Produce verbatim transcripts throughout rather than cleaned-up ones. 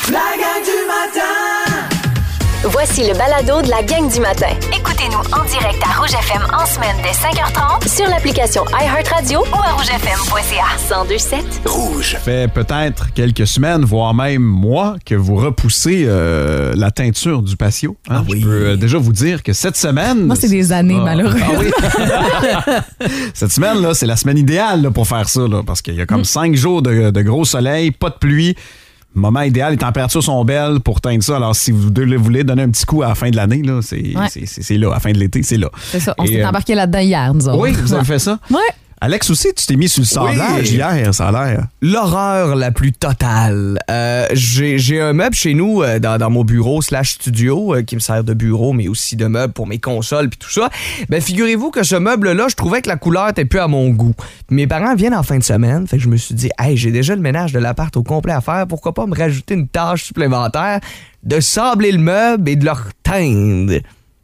La gang du matin! Voici le balado de la gang du matin. Écoutez-nous en direct à Rouge F M en semaine dès cinq heures trente sur l'application iHeartRadio ou à rouge f m point c a. cent deux sept Rouge. Ça fait peut-être quelques semaines, voire même mois, que vous repoussez euh, la teinture du patio. Hein? Ah oui. Je peux euh, déjà vous dire que cette semaine... Moi, c'est des années, ah, malheureusement. Ah oui. Cette semaine, là, c'est la semaine idéale là, pour faire ça, là, parce qu'il y a comme mmh. cinq jours de, de gros soleil, pas de pluie. Moment idéal, les températures sont belles pour teindre ça. Alors, si vous voulez donner un petit coup à la fin de l'année, là, c'est, ouais. c'est, c'est, c'est là. À la fin de l'été, c'est là. C'est ça. On Et, s'est euh... embarqué là-dedans hier, nous autres. Oui, vous avez fait ça? Oui. Alex aussi, tu t'es mis sur le sablage oui. hier, ça a l'air. L'horreur la plus totale. Euh, j'ai, j'ai un meuble chez nous euh, dans, dans mon bureau slash studio euh, qui me sert de bureau, mais aussi de meuble pour mes consoles puis tout ça. Ben figurez-vous que ce meuble-là, je trouvais que la couleur était plus à mon goût. Mes parents viennent en fin de semaine, fait que je me suis dit, hey, j'ai déjà le ménage de l'appart au complet à faire, pourquoi pas me rajouter une tâche supplémentaire de sabler le meuble et de le reteindre.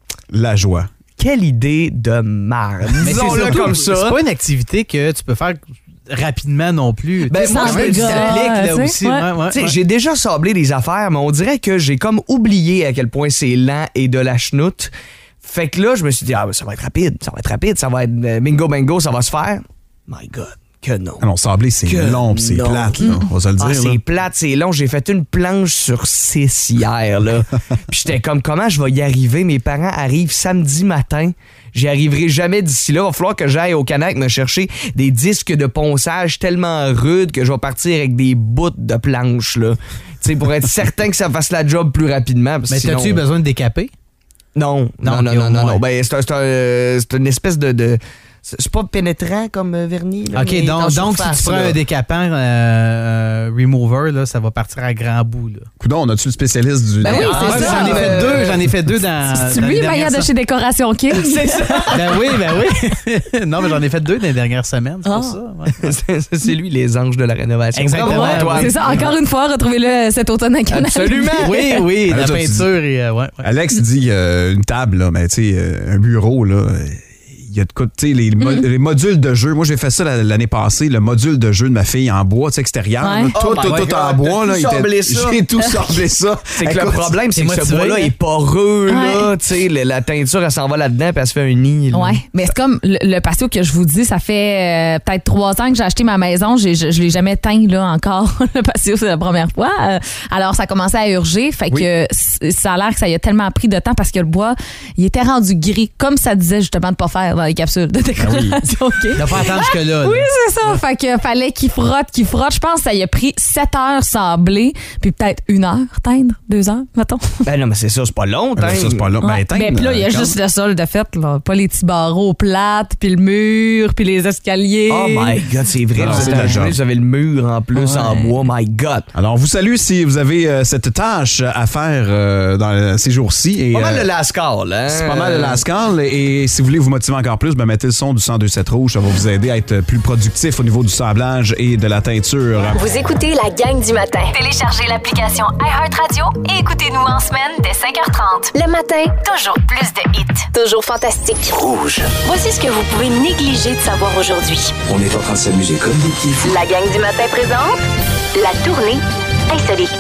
La joie. Quelle idée de merde. Disons-le comme ça. C'est pas une activité que tu peux faire rapidement non plus. Ben, moi, je me dis, là aussi. Ouais. Ouais, ouais, ouais. J'ai déjà sablé des affaires, mais on dirait que j'ai comme oublié à quel point c'est lent et de la chenoute. Fait que là, je me suis dit, ah, ben, ça va être rapide, ça va être rapide, ça va être euh, bingo, bingo, ça va se faire. My God. Que non. Ah non, sablé, c'est que long pis c'est non. plate, là. On va se le dire. Ah, c'est plate, c'est long. J'ai fait une planche sur six hier, là. Puis j'étais comme, comment je vais y arriver? Mes parents arrivent samedi matin. J'y arriverai jamais d'ici là. Il va falloir que j'aille au Canac me chercher des disques de ponçage tellement rudes que je vais partir avec des bouts de planche, là. Tu sais, pour être certain que ça fasse la job plus rapidement. Mais sinon, t'as-tu besoin de décaper? Non, non, non, non, non, non. Ben, c'est, un, c'est, un, c'est une espèce de... de c'est pas pénétrant comme vernis. Là, OK, donc, donc surface, si tu prends là. un décapant euh, euh, remover, là, ça va partir à grand bout. Là. Coudon, on a-tu le spécialiste du... Ben oui, ah, c'est ouais, ça. J'en ai fait deux, j'en ai fait deux dans... C'est lui, Maya de chez Décoration King. C'est ça. Ben oui, ben oui. Non, mais j'en ai fait deux dans les dernières semaines, c'est oh. pour ça. Ouais. c'est, c'est lui, les anges de la rénovation. Exactement. Ouais, toi. C'est ça, encore une fois, retrouvez-le cet automne à Canal. Absolument. Oui, oui, la peinture. Et, euh, ouais, ouais. Alex dit euh, une table, là, mais tu sais, euh, un bureau, là... Il y a de quoi, tu sais, les, mm-hmm. les modules de jeu. Moi, j'ai fait ça l'année passée, le module de jeu de ma fille en bois, tu sais, extérieur. Ouais. Là, tout, oh tout, tout en bois. Là, était, j'ai tout sablé ça. C'est que Écoute, le problème, c'est, c'est que ce bois-là est poreux, ouais. là. Tu sais, la, la teinture, elle s'en va là-dedans, puis elle se fait un nid. Là. Ouais, mais c'est comme le, le patio que je vous dis, ça fait euh, peut-être trois ans que j'ai acheté ma maison. J'ai, je, je l'ai jamais teint, là, encore. Le patio, c'est la première fois. Euh, alors, ça commençait à urger. Fait oui. que euh, ça a l'air que ça y a tellement pris de temps parce que le bois, il était rendu gris, comme ça disait justement de pas faire dans les capsules de décoration. Ben oui. Okay. Il n'a pas attendu jusque-là. Oui, c'est ça. Fait que fallait qu'il frotte, qu'il frotte. Je pense que ça y a pris sept heures sablé, puis peut-être une heure teindre, deux heures, mettons. Ben non, mais c'est ça, c'est pas long, teindre. Ça, c'est pas long. Ouais. Ben, teindre, ben, puis là, il y a quand... juste le sol de fait, là. Pas les petits barreaux plates, puis le mur, puis les escaliers. Oh my God, c'est vrai. Non, vous, c'est avez, vous avez le mur en plus ouais. en bois. My God. Alors, on vous salue si vous avez euh, cette tâche à faire euh, dans ces jours-ci. Et, pas mal euh, de lascal, hein? C'est pas mal de lascal. Et si vous voulez vous motiver encore plus, ben, mettez le son du cent deux sept Rouge. Ça va vous aider à être plus productif au niveau du sablage et de la teinture. Vous écoutez la gang du matin. Téléchargez l'application iHeartRadio et écoutez-nous en semaine dès cinq heures trente. Le matin, toujours plus de hits. Toujours fantastique. Rouge. Voici ce que vous pouvez négliger de savoir aujourd'hui. On est en train de s'amuser comme des petits fous. La gang du matin présente la tournée insolite.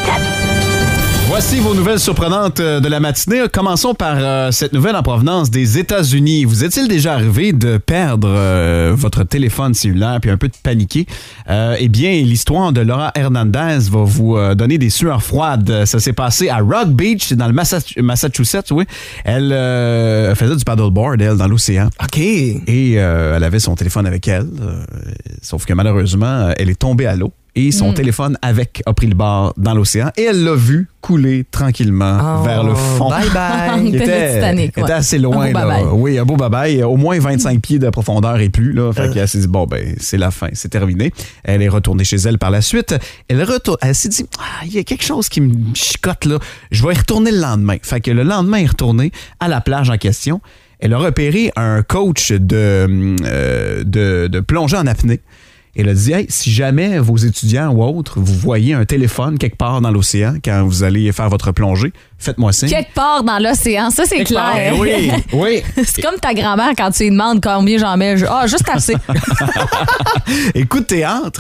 Voici vos nouvelles surprenantes de la matinée. Commençons par euh, cette nouvelle en provenance des États-Unis. Vous est-il déjà arrivé de perdre euh, votre téléphone cellulaire puis un peu de paniquer? Euh, eh bien, l'histoire de Laura Hernandez va vous euh, donner des sueurs froides. Ça s'est passé à Rock Beach, c'est dans le Massach- Massachusetts, oui. Elle euh, faisait du paddleboard, elle, dans l'océan. OK. Et euh, elle avait son téléphone avec elle. Euh, sauf que malheureusement, elle est tombée à l'eau. Et son mmh. téléphone avec a pris le bord dans l'océan et elle l'a vu couler tranquillement oh, vers le fond. Bye bye. Il était, Titanic, ouais. était assez loin. Un là. Oui, un beau bye-bye. Au moins vingt-cinq pieds de profondeur et plus. Là. Fait euh. qu'elle s'est dit, bon, ben, c'est la fin, c'est terminé. Elle est retournée chez elle par la suite. Elle, retourne, elle s'est dit, ah, il y a quelque chose qui me chicote là. Je vais y retourner le lendemain. Fait que le lendemain, elle est retournée à la plage en question. Elle a repéré un coach de, euh, de, de plongée en apnée. Et elle a dit, hey, si jamais vos étudiants ou autres, vous voyez un téléphone quelque part dans l'océan quand vous allez faire votre plongée, faites-moi signe. Quelque part dans l'océan, ça c'est quelque clair. Part, oui, oui. C'est comme ta grand-mère quand tu lui demandes combien j'en mets. Ah, oh, juste assez. Écoute, théâtre.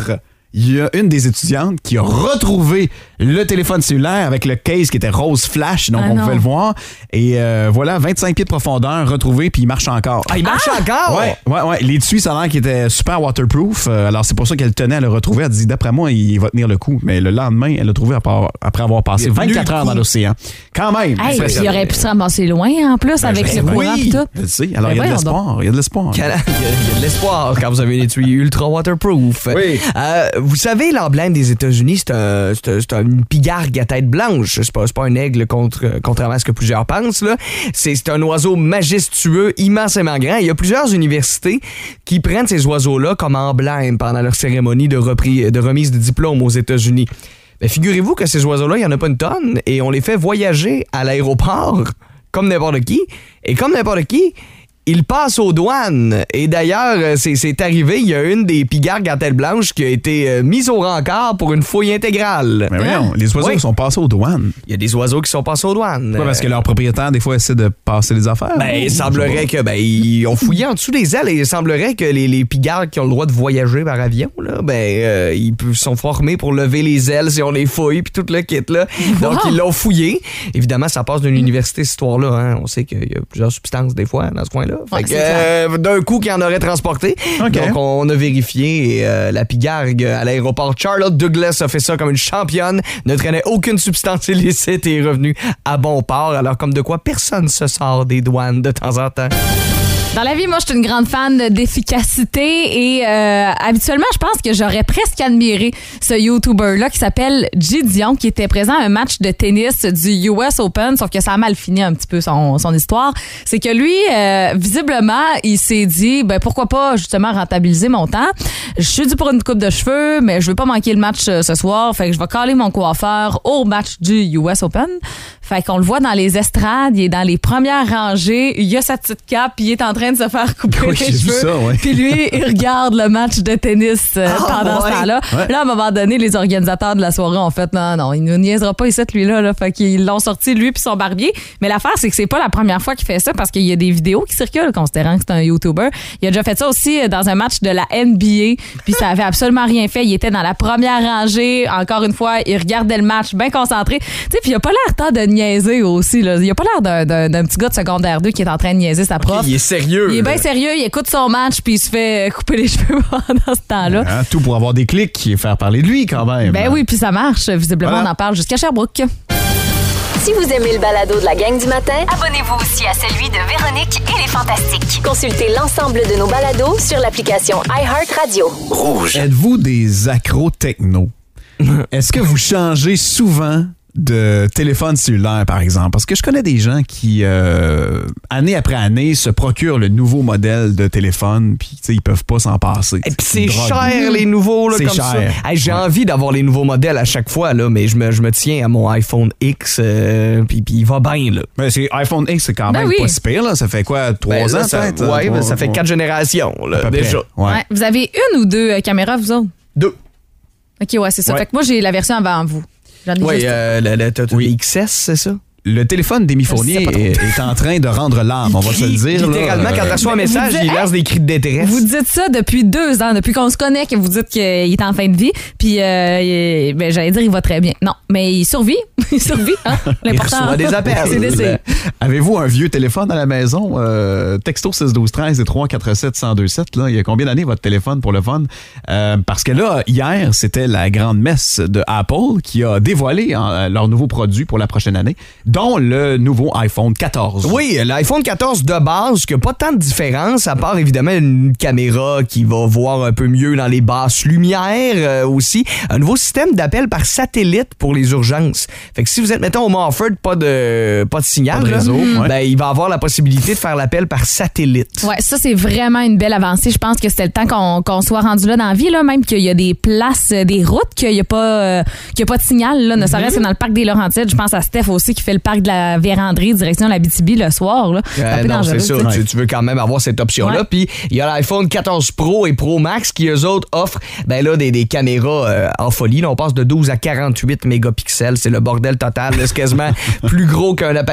il y a une des étudiantes qui a retrouvé le téléphone cellulaire avec le case qui était rose flash, donc ah on non. pouvait le voir. Et euh, voilà, vingt-cinq pieds de profondeur retrouvé, puis il marche encore. Ah, il marche ah! encore? Ouais, ouais, ouais. L'étui, ça a l'air qu'il était super waterproof. Euh, alors, c'est pour ça qu'elle tenait à le retrouver. Elle dit, d'après moi, il va tenir le coup. Mais le lendemain, elle l'a trouvé après avoir passé vingt-quatre heures dans l'océan. Quand même. Hey, il aurait pu se ramasser loin, en plus, ben, avec ben, ce oui, courant et tout. Je sais. Alors, il y a de l'espoir. Il y a de l'espoir. Il y a de l'espoir quand vous avez une étui ultra waterproof. Oui. Euh, vous savez, l'emblème des États-Unis, c'est, un, c'est, un, c'est une pigargue à tête blanche. C'est pas, c'est pas un aigle, contre, contrairement à ce que plusieurs pensent. Là. C'est, c'est un oiseau majestueux, immensément grand. Il y a plusieurs universités qui prennent ces oiseaux-là comme emblème pendant leur cérémonie de, repris, de remise de diplôme aux États-Unis. Mais figurez-vous que ces oiseaux-là, il n'y en a pas une tonne et on les fait voyager à l'aéroport comme n'importe qui. Et comme n'importe qui, ils passent aux douanes. Et d'ailleurs, c'est, c'est arrivé, il y a une des pigargues à tête blanche qui a été euh, mise au rencard pour une fouille intégrale. Mais voyons, les oiseaux oui. sont passés aux douanes. Il y a des oiseaux qui sont passés aux douanes. Pourquoi? Parce que leurs propriétaires, des fois, essaient de passer les affaires. Ben, il semblerait que, ben, ils ont fouillé en dessous des ailes et il semblerait que les, les pigargues qui ont le droit de voyager par avion, là, ben, euh, ils sont formés pour lever les ailes si on les fouille puis tout le kit, là. Donc, wow. Ils l'ont fouillé. Évidemment, ça passe d'une université, cette histoire-là, hein. On sait qu'il y a plusieurs substances, des fois, dans ce coin-là. Fait ouais, que, euh, d'un coup qui en aurait transporté. Okay. Donc, on a vérifié et euh, la pigargue à l'aéroport Charlotte Douglas a fait ça comme une championne, ne traînait aucune substance illicite et est revenue à bon port. Alors, comme de quoi personne se sort des douanes de temps en temps. Dans la vie, moi, je suis une grande fan d'efficacité et euh, habituellement, je pense que j'aurais presque admiré ce YouTuber-là qui s'appelle Gideon, qui était présent à un match de tennis du U S Open, sauf que ça a mal fini un petit peu son, son histoire. C'est que lui, euh, visiblement, il s'est dit, ben pourquoi pas justement rentabiliser mon temps. Je suis dû pour une coupe de cheveux, mais je veux pas manquer le match euh, ce soir, fait que je vais caler mon coiffeur au match du U S Open. Fait qu'on le voit dans les estrades, il est dans les premières rangées, il a sa petite cape, il est en train de se faire couper oui, les cheveux. Ça, ouais. Puis lui, il regarde le match de tennis euh, oh, pendant ouais. ce temps-là. Ouais. Là, à un moment donné, les organisateurs de la soirée ont fait non, non, il ne niaisera pas ici, lui-là. Là. Fait qu'ils l'ont sorti, lui puis son barbier. Mais l'affaire, c'est que c'est pas la première fois qu'il fait ça parce qu'il y a des vidéos qui circulent, considérant que c'est un YouTuber. Il a déjà fait ça aussi dans un match de la N B A. Puis ça avait absolument rien fait. Il était dans la première rangée. Encore une fois, il regardait le match bien concentré. Tu sais, puis il a pas l'air tant de niaiser aussi. Là. Il a pas l'air d'un, d'un, d'un petit gars de secondaire deux qui est en train de niaiser sa prof. Okay, il est sérieux. Il est bien sérieux, il écoute son match puis il se fait couper les cheveux pendant ce temps-là. Hein, tout pour avoir des clics et faire parler de lui quand même. Ben oui, puis ça marche. Visiblement, voilà. On en parle jusqu'à Sherbrooke. Si vous aimez le balado de la gang du matin, abonnez-vous aussi à celui de Véronique et les Fantastiques. Consultez l'ensemble de nos balados sur l'application iHeartRadio. Rouge. Êtes-vous des accros techno? Est-ce que vous changez souvent de téléphone cellulaire, par exemple? Parce que je connais des gens qui, euh, année après année, se procurent le nouveau modèle de téléphone, puis ils peuvent pas s'en passer. Et puis c'est cher, les nouveaux, là, c'est comme cher. ça. Hey, j'ai ouais. envie d'avoir les nouveaux modèles à chaque fois, là, mais je me, je me tiens à mon iPhone X, euh, puis il va bien, là. Mais c'est, iPhone X, c'est quand ben même oui. pas si pire, là. Ça fait quoi, trois ben, ans, là, ça, peut-être? Oui, ben, ça fait ouais. quatre générations, là, déjà. Ouais. Ouais. Vous avez une ou deux euh, caméras, vous autres? Deux. OK, ouais, c'est ça. Ouais. Fait que moi, j'ai la version avant vous. Oui, euh, le, le, le, oui. le X S, c'est ça? Le téléphone d'Émy Fournier est, est en train de rendre l'âme, on va se le dire. Littéralement, là, quand tu reçois un euh, message, dites, il lance des cris de détresse. Vous dites ça depuis deux ans, depuis qu'on se connaît, que vous dites qu'il est en fin de vie. Puis, euh, il, ben, j'allais dire, il va très bien. Non, mais il survit. Il survit. Hein? L'important, il reçoit des appels. C'est d'essayer. Avez-vous un vieux téléphone à la maison? Euh, texto six douze treize et trois quatre sept un zéro deux sept. Là, il y a combien d'années votre téléphone pour le fun? Euh, parce que là, hier, c'était la grande messe de Apple qui a dévoilé hein, leur nouveau produit pour la prochaine année, dont le nouveau iPhone quatorze. Oui, l'iPhone quatorze de base, qui n'a pas tant de différence, à part évidemment une caméra qui va voir un peu mieux dans les basses lumières euh, aussi. Un nouveau système d'appel par satellite pour les urgences. Fait que si vous êtes, mettons, au Montford, pas de, pas de signal, pas de réseau, là, ouais. ben, il va avoir la possibilité de faire l'appel par satellite. Ouais, ça, c'est vraiment une belle avancée. Je pense que c'était le temps qu'on, qu'on soit rendu là dans la vie, là, même qu'il y a des places, des routes, qu'il n'y a, euh, qu'il y a pas de signal, là, ne serait-ce que dans le parc des Laurentides. Je pense à Steph aussi qui fait le parc de la Vérandrie, direction la B T B le soir. Là. C'est, euh, non, c'est ça. Tu, tu veux quand même avoir cette option-là. Puis, il y a l'iPhone quatorze Pro et Pro Max qui, eux autres, offrent ben là, des, des caméras euh, en folie. Là, on passe de douze à quarante-huit mégapixels. C'est le bordel total. C'est quasiment plus gros qu'un appareil photo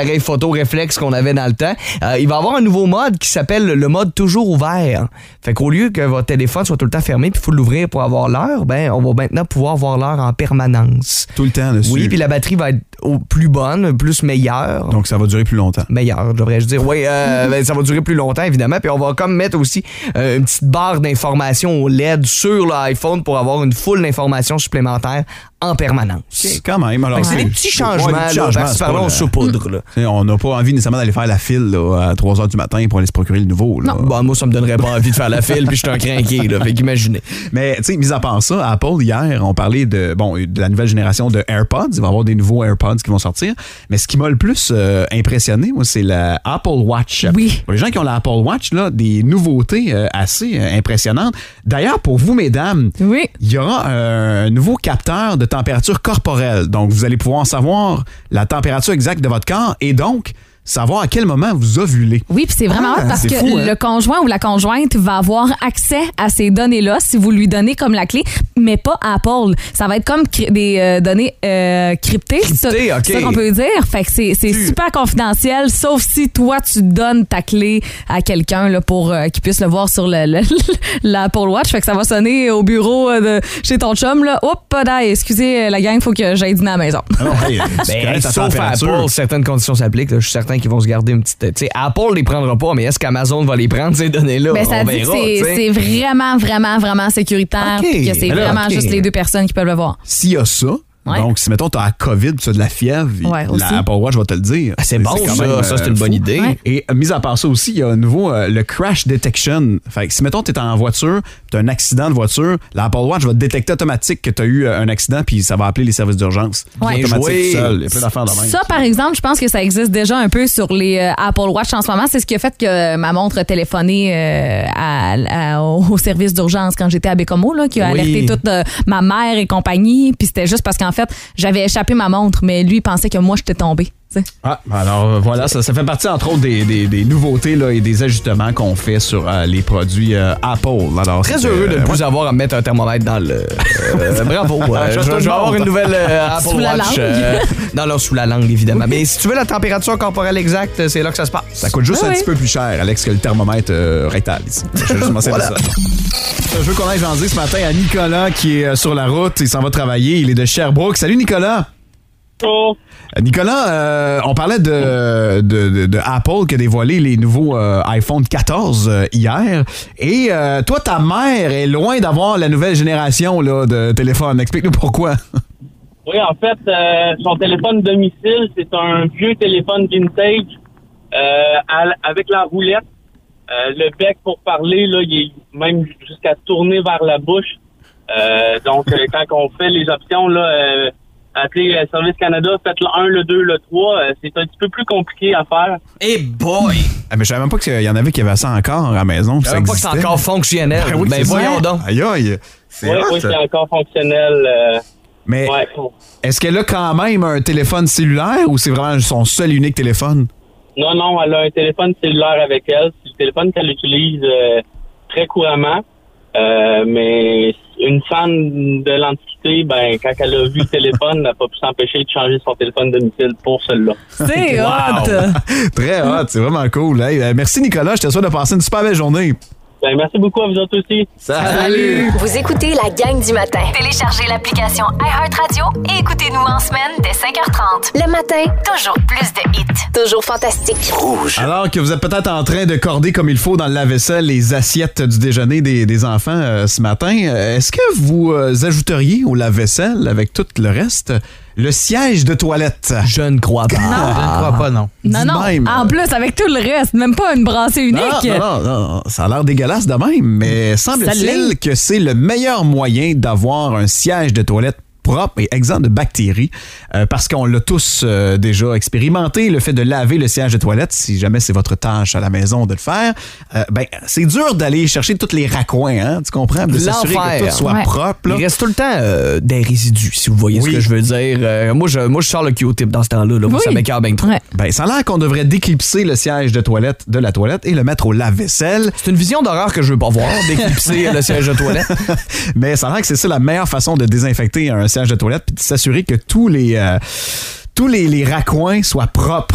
auto-réflexe qu'on avait dans le temps. Euh, il va y avoir un nouveau mode qui s'appelle le mode toujours ouvert. Fait qu'au lieu que votre téléphone soit tout le temps fermé puis il faut l'ouvrir pour avoir l'heure, ben on va maintenant pouvoir voir l'heure en permanence. Tout le temps dessus. Oui, puis la batterie va être au plus bonne, plus meilleure. Donc, ça va durer plus longtemps. Meilleure, devrais-je dire. Oui, euh, ben, ça va durer plus longtemps, évidemment. Puis on va comme mettre aussi euh, une petite barre d'informations au L E D sur l'iPhone pour avoir une foule d'informations supplémentaires en permanence. Okay, quand même. Alors, c'est des petits changements, ouais, là, changements, parce que par là, on saupoudre. Là. On n'a pas envie nécessairement d'aller faire la file là, à trois heures du matin pour aller se procurer le nouveau. Là. Non, bon, moi, ça me donnerait pas envie de faire la file, puis je suis un crinqué, là, fait qu'imaginez. Mais, tu sais, mis à part ça, Apple, hier, on parlait de, bon, de la nouvelle génération de AirPods. Il va y avoir des nouveaux AirPods qui vont sortir. Mais ce qui m'a le plus euh, impressionné, moi, c'est la Apple Watch. Oui. Pour les gens qui ont la Apple Watch, là, des nouveautés euh, assez euh, impressionnantes. D'ailleurs, pour vous, mesdames, oui. il y aura un nouveau capteur de température corporelle. Donc, vous allez pouvoir savoir la température exacte de votre corps et donc savoir à quel moment vous ovulez. Oui, puis c'est vraiment ah, hot parce que fou, hein? le conjoint ou la conjointe va avoir accès à ces données-là si vous lui donnez comme la clé, mais pas Apple. Ça va être comme cri- des euh, données euh, cryptées. Cryptées, c'est ça, OK. c'est ça qu'on peut dire. Fait que c'est, c'est Tu... super confidentiel, sauf si toi, tu donnes ta clé à quelqu'un là, pour euh, qu'il puisse le voir sur le, le, l'Apple Watch. Fait que ça va sonner au bureau de chez ton chum. Là. Oups, excusez la gang, il faut que j'aille dîner à la maison. Ah non, hey, ben, sauf à Apple, certaines conditions s'appliquent. Là, je suis certain qu'ils vont se garder une petite... Tu sais, Apple les prendra pas, mais est-ce qu'Amazon va les prendre, ces données-là? Ben, ça on dit verra, que c'est, c'est vraiment, vraiment, vraiment sécuritaire. Okay. Puis que c'est Alors, vraiment okay. juste les deux personnes qui peuvent le voir. S'il y a ça, ouais. donc si mettons tu as la COVID, tu as de la fièvre, ouais, la Apple Watch va te le dire. Ah, c'est bon quand ça, même, ça c'est une fou. bonne idée. Ouais. Et euh, mis à part ça aussi, il y a un nouveau, euh, le crash detection. Fait que si mettons tu es en voiture, tu as un accident de voiture, l'Apple Watch va détecter automatique que tu as eu euh, un accident puis ça va appeler les services d'urgence. Ouais. Automatique joué. tout seul. Il y a plein d'affaires de même. Ça, par exemple, je pense que ça existe déjà un peu sur les euh, Apple Watch en ce moment. C'est ce qui a fait que ma montre a téléphoné euh, à, à, au service d'urgence quand j'étais à Bécomo, là, qui a Oui. alerté toute euh, ma mère et compagnie. Puis c'était juste parce qu'en fait, j'avais échappé ma montre, mais lui, il pensait que moi, j'étais tombée. T'sais. Ah, alors voilà, ça, ça fait partie entre autres des, des, des nouveautés là, et des ajustements qu'on fait sur euh, les produits euh, Apple. Alors, Très c'est, heureux de ne euh, plus ouais. avoir à mettre un thermomètre dans le... Euh, bravo. Euh, Je je, te je vais avoir demande. une nouvelle euh, Apple Sous la Watch. langue. euh, non, non, sous la langue, évidemment. Mais si tu veux la température corporelle exacte, c'est là que ça se passe. Ça coûte juste Ah un oui. petit peu plus cher, Alex, que le thermomètre euh, rectal ici. Je veux juste mentionner Voilà. ça. Je veux qu'on aille jaser ce matin à Nicolas qui est euh, sur la route. Il s'en va travailler. Il est de Sherbrooke. Salut, Nicolas. Oh. Euh, Nicolas, euh, on parlait de, de, de, de Apple qui a dévoilé les nouveaux euh, iPhone quatorze euh, hier. Et euh, toi, ta mère est loin d'avoir la nouvelle génération là, de téléphone. Explique-nous pourquoi. Oui, en fait, euh, son téléphone domicile, c'est un vieux téléphone vintage euh, à- avec la roulette. Euh, le bec pour parler, là, il est même jusqu'à tourner vers la bouche. Euh, donc, euh, quand on fait les options, là, euh, appelez euh, Service Canada, faites le un, le deux, le trois, euh, c'est un petit peu plus compliqué à faire. Eh boy! Ah, mais je savais même pas qu'il y en avait qui avaient ça encore à la maison. Je savais pas que c'est encore fonctionnel. Ben oui, ben c'est voyons ça. donc. Aïe, aïe. C'est Oui, hot. oui, c'est encore fonctionnel. Euh, Mais ouais. est-ce qu'elle a quand même un téléphone cellulaire ou c'est vraiment son seul unique téléphone? Non, non, elle a un téléphone cellulaire avec elle. C'est le téléphone qu'elle utilise euh, très couramment. Euh, mais une fan de l'Antiquité, ben, quand elle a vu le téléphone, elle n'a pas pu s'empêcher de changer son téléphone domicile pour celui-là. C'est Wow. hot! Très hot, c'est vraiment cool. Hey, euh, merci Nicolas, je te souhaite de passer une super belle journée. Ben, merci beaucoup à vous autres aussi. Salut! Vous écoutez la gang du matin. Téléchargez l'application iHeartRadio et écoutez-nous en semaine dès cinq heures trente. Le matin, toujours plus de hits. Toujours fantastique. Alors que vous êtes peut-être en train de corder comme il faut dans le lave-vaisselle les assiettes du déjeuner des, des enfants euh, ce matin, euh, est-ce que vous euh, ajouteriez au lave-vaisselle, avec tout le reste, le siège de toilette? Je ne crois pas. Je ne crois pas, non. Non, Dis non. même. En plus, avec tout le reste, même pas une brassée unique. Non, non, non, non, ça a l'air dégueulasse de même, mais semble-t-il l'est. que c'est le meilleur moyen d'avoir un siège de toilette propre et exempt de bactéries, euh, parce qu'on l'a tous euh, déjà expérimenté, le fait de laver le siège de toilette, si jamais c'est votre tâche à la maison de le faire, euh, ben c'est dur d'aller chercher tous les raccoins, hein, tu comprends, de s'assurer que tout soit Ouais. propre. Là. Il reste tout le temps euh, des résidus, si vous voyez Oui. ce que je veux dire. Euh, moi, je, moi, je sors le Q-tip dans ce temps-là. Là, Oui. Ça m'écarte bien trop. Ouais. Ben, ça a l'air qu'on devrait déclipser le siège de toilette de la toilette et le mettre au lave-vaisselle. C'est une vision d'horreur que je veux pas voir, d'éclipser le siège de toilette. Mais ça a l'air que c'est ça la meilleure façon de désinfecter un siège de toilette puis de s'assurer que tous les, euh, tous les, les raccoins soient propres.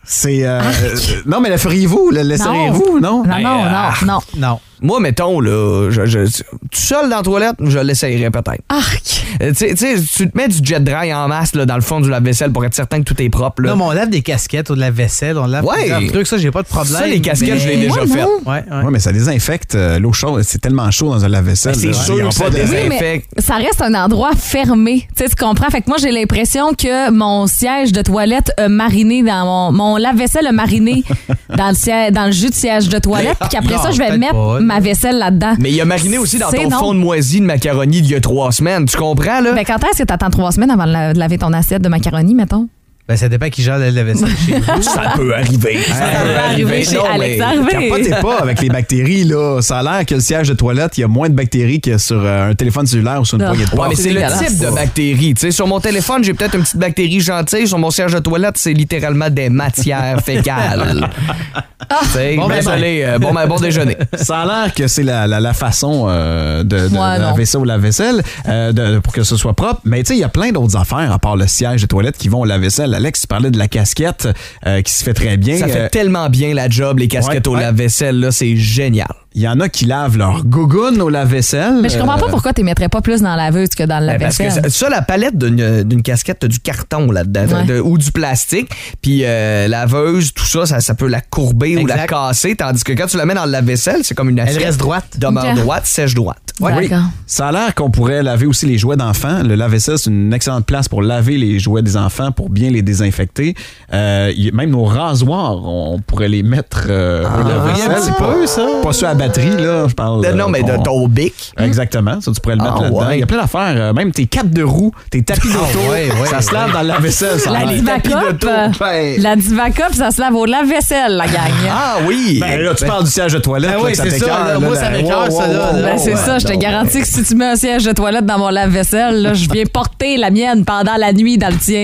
C'est. Euh, euh, non, mais le feriez-vous? Le laisseriez-vous? Non? Non, non, non, ah, non. Non. Moi, mettons, là, je, je, tout seul dans la toilette, je l'essayerais peut-être. Arc! Euh, tu sais, tu te mets du jet dry en masse là, dans le fond du lave-vaisselle pour être certain que tout est propre. Là. Non, mais on lave des casquettes ou de la vaisselle, on lave Ouais. plusieurs trucs, ça, j'ai pas de problème. Ça, les casquettes, mais- je l'ai déjà Ouais, fait. non. Ouais, ouais. Oui, mais ça désinfecte euh, l'eau chaude. C'est tellement chaud dans un lave-vaisselle. Ben, c'est là. sûr Il y a que pas ça de- désinfecte. Oui, mais ça reste un endroit fermé. Tu sais, tu comprends? Fait que moi, j'ai l'impression que mon siège de toilette a mariné dans mon... Mon lave-vaisselle a mariné dans le, siège, dans le jus de siège de toilette. Puis qu'après Non, ça, je vais peut-être mettre pas, là. ma vaisselle là-dedans. Mais il a mariné aussi dans C'est ton non. fond de moisi de macaroni d'il y a trois semaines. Tu comprends, là? Ben, quand est-ce que t'attends trois semaines avant de la- de laver ton assiette de macaroni, mettons? Ben, ça dépend qui gère la vaisselle chez vous. Ça peut arriver. Ça peut arriver chez Alex Harvey. Capotez pas avec les bactéries, là. Ça a l'air que le siège de toilette, il y a moins de bactéries que sur euh, un téléphone cellulaire ou sur une Ah. poignée de Ouais, porte. mais c'est le dégueulasse. type de bactéries. Tu sais, sur mon téléphone, j'ai peut-être une petite bactérie gentille. Sur mon siège de toilette, c'est littéralement des matières fécales. Tu sais, Bon, ben, désolé. euh, bon, ben, bon déjeuner. Ça a l'air que c'est la, la, la façon euh, de, de, Ouais, de non. laver ça au lave-vaisselle euh, de- pour que ce soit propre. Mais tu sais, il y a plein d'autres affaires à part le siège de toilette qui vont au lave-vaisselle. Alex, tu parlais de la casquette euh, qui se fait très bien. Ça fait Euh, tellement bien la job, les casquettes ouais, au ouais. lave-vaisselle, là, c'est génial. Il y en a qui lavent leur gougoune au lave-vaisselle. Mais je comprends pas Euh, pourquoi tu mettrais pas plus dans la laveuse que dans la Ben, parce que vaisselle. ça, ça, la palette d'une d'une casquette, t'as du carton là-dedans Ouais. de- ou du plastique. Puis euh, laveuse, tout ça, ça, ça peut la courber ou la Exact. casser. Tandis que quand tu la mets dans le lave-vaisselle, c'est comme une assiette. reste droite. Demeure Ok. droite, sèche droite. Ouais, oui. D'accord. Ça a l'air qu'on pourrait laver aussi les jouets d'enfants. Le lave-vaisselle, c'est une excellente place pour laver les jouets des enfants, pour bien les désinfecter. Euh, y- même nos rasoirs, on pourrait les mettre euh, au lave-vaisselle. un petit peu, ça. Pas ceux à batterie, là, je parle. Euh, non, mais de on- ton bic. Exactement, ça, tu pourrais le mettre Ah, là-dedans. ouais. Il y a plein d'affaires, euh, même tes capes de roue, tes tapis d'auto, ouais, ouais, ça se lave dans le lave-vaisselle. ça a La l'air. Divacop, d'auto, euh, ben- la Divacop, ça se lave au lave-vaisselle, la gang. Ah oui! Ben là, tu parles du siège de toilette, Ben là, oui, que ça c'est ça, t'écoeure, là, là, moi, là. ça m'écoeure, Wow, ça, wow, là. wow, Ben, wow, c'est ouais, ça, je te non, garantis que si tu mets un siège de toilette dans mon lave-vaisselle, là, je viens porter la mienne pendant la nuit dans le tien.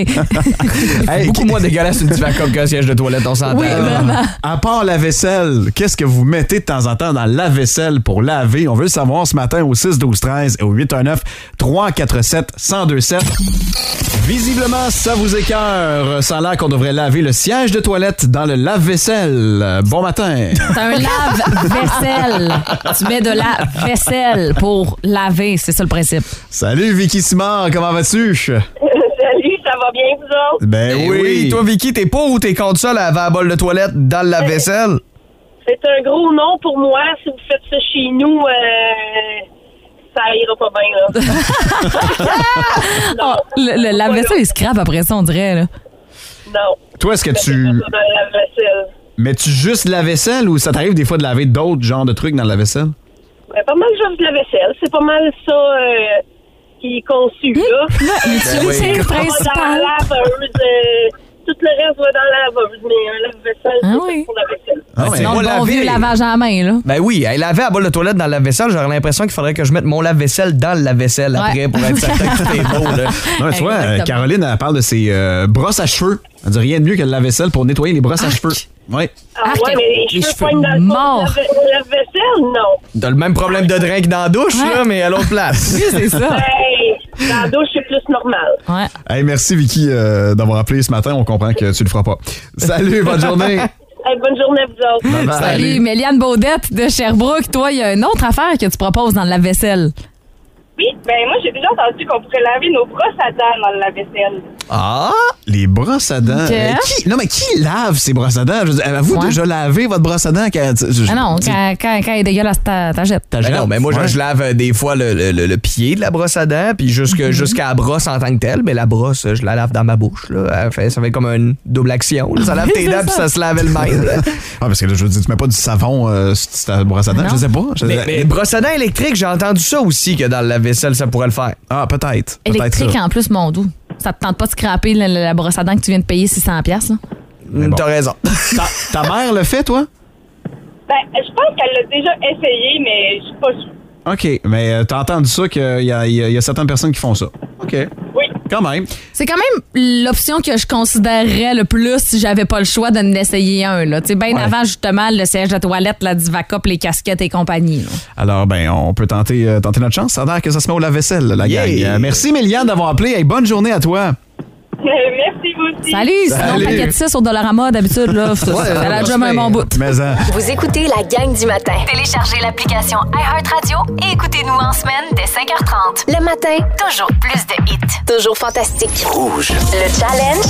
Hey, Beaucoup moins dégueulasse une Divacop qu'un siège de toilette, on s'entend. Oui, vraiment. À part la vaisselle, qu'est-ce que vous mettez de temps en temps dans la vaisselle pour laver? On veut le savoir ce matin au six douze treize et au huit un neuf trois quatre sept un zéro deux sept. Visiblement, ça vous écœure. Ça a l'air qu'on devrait laver le siège de toilette dans le lave-vaisselle. Euh, Bon matin. C'est un lave-vaisselle. Tu mets de la vaisselle pour laver, c'est ça le principe. Salut Vicky Simard, comment vas-tu? Salut, ça va bien, vous autres? Ben Eh oui. oui, toi, Vicky, t'es pas ou t'es contre ça, laver la bol de toilette dans le lave-vaisselle? C'est un gros nom pour moi. Si vous faites ça chez nous, euh, ça ira pas bien, là. non. Oh, le le lave-vaisselle, il scrape après ça, on dirait. Là. Non. Toi, est-ce que Mettez tu... pas ça dans la vaisselle. Mets-tu juste la vaisselle ou ça t'arrive des fois de laver d'autres genres de trucs dans la vaisselle? Ben, pas mal juste de la vaisselle. C'est pas mal ça euh, qui est conçu, là. Là, l'utilité oui. Dans la principale. laveuse, euh, tout le reste va dans la laveuse, mais un lave-vaisselle, Ah c'est oui. fait pour la vaisselle. Ah ouais. Sinon, Moi, le bon laver- vieux lavage à la main, là. Ben oui, hey, laver la bol de toilette dans le lave-vaisselle, j'aurais l'impression qu'il faudrait que je mette mon lave-vaisselle dans le lave-vaisselle après Ouais. pour être certain que tout est beau. Là. Non, mais tu vois, Exactement. euh, Caroline, elle parle de ses euh, brosses à cheveux. Elle dit rien de mieux que le lave-vaisselle pour nettoyer les brosses à cheveux. Oui. Ah, Arc, ouais, mais les les cheveux cheveux poignent dans le fond morts. de la va- lave-vaisselle, non. T'as le même problème de drain que dans la douche, là, mais à l'autre place. Oui, c'est ça. Hey, dans la douche, c'est plus normal. Ouais. Hey, merci Vicky euh, d'avoir appelé ce matin. On comprend que tu le feras pas. Salut, bonne journée. Hey, bonne journée à vous autres. Bye bye. Salut, Méliane Baudette de Sherbrooke. Toi, il y a une autre affaire que tu proposes dans le lave-vaisselle. Oui, ben moi j'ai déjà entendu qu'on pourrait laver nos brosses à dents dans le lave-vaisselle. Ah, les brosses à dents. Ok. Euh, qui, non, mais qui lave ces brosses à dents? Je veux dire, avez-vous Ouais. déjà lavé votre brosse à dents? Quand, je- Ah non, tu- quand, quand, quand elle est dégueulasse, t'a- t'achètes. ta Ben jette. non, mais moi, je- Ouais. je lave euh, des fois le, le- le- le pied de la brosse à dents, puis jusque- jusqu'à la brosse en tant que telle. Mais la brosse, je la lave dans ma bouche. Là. Elle fait- ça fait comme une double action. là. Ça lave tes C'est dents, puis ça. ça se lave elle-même. là. Ah, parce que là, je veux dire, tu mets pas du savon euh, sur ta brosse à dents? Non. Je sais pas. Je- Mais, mais brosse à dents électrique, j'ai entendu ça aussi, que dans le lave-vaisselle, ça pourrait le faire. Ah, peut-être. Peut-être Électrique ça. en plus, mon doux. Ça te tente pas de scraper la, la- la brosse à dents que tu viens de payer six cents piastres, là? Mais bon. T'as raison. Ta, ta mère le fait, toi? Ben, je pense qu'elle l'a déjà essayé, mais je suis pas sûre. OK, mais euh, t'as entendu ça qu'il y a, il y a- il y a certaines personnes qui font ça. OK. Oui. Quand même. C'est quand même l'option que je considérerais le plus si j'avais pas le choix de n'essayer un. Là. Tu sais, bien Ouais. avant, justement, le siège de toilette, la Divacop, les casquettes et compagnie. là. Alors, ben, on peut tenter, euh, tenter notre chance. Ça a l'air que ça se met au lave-vaisselle, la Yeah. gang. Euh, merci, Méliane, d'avoir appelé. Hey, bonne journée à toi. Merci, vous aussi. Salut! Sinon, Salut. paquet de six au Dollarama, d'habitude, là, ça, Ouais, ça a ouais, déjà un bon bout. Mais hein, Vous écoutez la gang du matin. Téléchargez l'application iHeartRadio et écoutez-nous en semaine dès cinq heures trente. Le matin, toujours plus de hits. Toujours fantastique. Rouge. Le challenge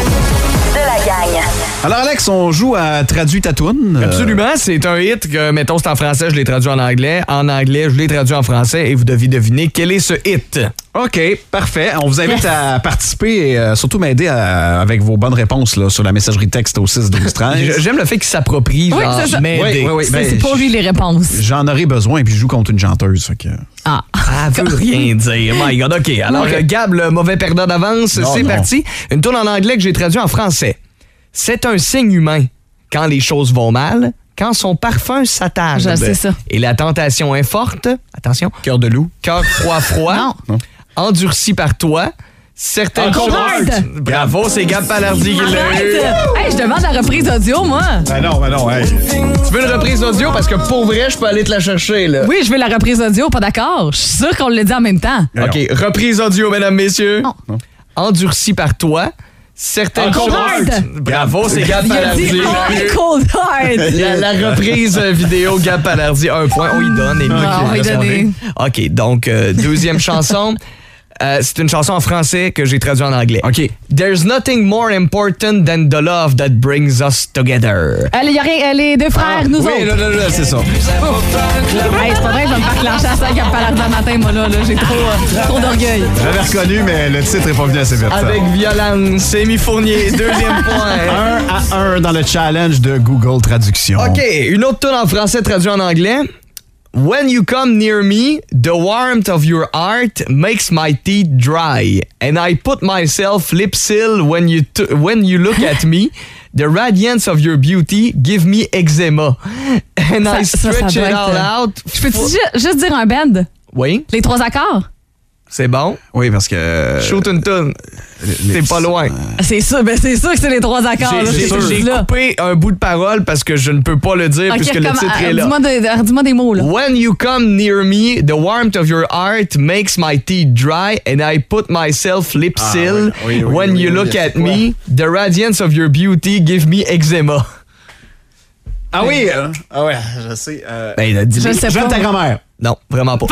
de la gang. alors Alex, on joue à Traduis ta toune. Absolument, c'est un hit que, mettons, c'est en français, je l'ai traduit en anglais. En anglais, je l'ai traduit en français et vous devez deviner quel est ce hit. OK, parfait. On vous invite à participer et euh, surtout m'aider à- avec vos bonnes réponses là, sur la messagerie texte au six douze treize. J'aime le fait qu'il s'approprie, Oui, genre, c'est ça. m'aider. Oui, oui, oui. C'est Ben, c'est pour lui les réponses. J'en aurais besoin puis je joue contre une chanteuse. Fait que... Ah. Ça veut rien dire. My God, OK. Alors, OK. euh, Gab, le mauvais perdant d'avance, Non, c'est non. parti. Une tourne en anglais que j'ai traduit en français. C'est un signe humain quand les choses vont mal, quand son parfum s'attarde. Je sais ça. Et la tentation est forte. Attention. Cœur de loup. Cœur froid, froid. Non. Non. Endurci par toi. Certaines Encore choses... Hard. Bravo, c'est Gab Palardi qui l'a Arrête! eu. Hey, je demande la reprise audio, moi. Ben non, ben non, hey. Tu veux une reprise audio? Parce que pour vrai, je peux aller te la chercher, là. Oui, je veux la reprise audio, pas d'accord. Je suis sûre qu'on le dit en même temps. OK, reprise audio, mesdames, messieurs. Non. Non. Endurci par toi. Certaines Encore choses... hard. Bravo, c'est Gab Il a Palardi. dit hard, cold hard. La, la reprise vidéo Gab Palardi, un point. On y donne. Émilie, Ah, qui on va y répondait. donner. OK, donc, euh, deuxième chanson. Euh, c'est une chanson en français que j'ai traduite en anglais. OK. There's nothing more important than the love that brings us together. Euh, Il y a rien- euh, les deux frères, nous Oui, autres. là, là, là, c'est ça. Hey, c'est pas vrai, je vais me faire clencher à ça avec un palardi le matin, moi, là. là. J'ai trop, euh, trop d'orgueil. J'avais reconnu, mais le titre est pas venu assez vite. ça. Avec violence, Amy Fournier, deuxième point. Un à un dans le challenge de Google Traduction. OK, une autre tune en français traduite en anglais. When you come near me, the warmth of your heart makes my teeth dry, and I put myself lip seal when you t- when you look at me. The radiance of your beauty give me eczema, and Ça- I ça, ça stretch doit it être, all euh, out. Je peux-tu ju- juste dire un band? Oui, Les trois accords? c'est bon. Oui, parce que. Shoot une tune. C'est pas loin. C'est sûr, ben c'est sûr que c'est les trois accords. là, J'ai c'est j'ai- sûr, j'ai là. coupé un bout de parole parce que je ne peux pas le dire Ok, puisque le recomm- titre euh, est là. Dis-moi des, dis-moi des mots, là. When you come near me, the warmth of your heart makes my teeth dry, and I put myself lip seal. Ah, oui, oui, oui, When oui, you oui, look oui, at c'est me, the radiance of your beauty give me eczema. Ah oui! euh, Ah ouais, je sais. Euh... Ben, dis-le. Je sais J'aime pas. ta grand-mère. Non, vraiment pas.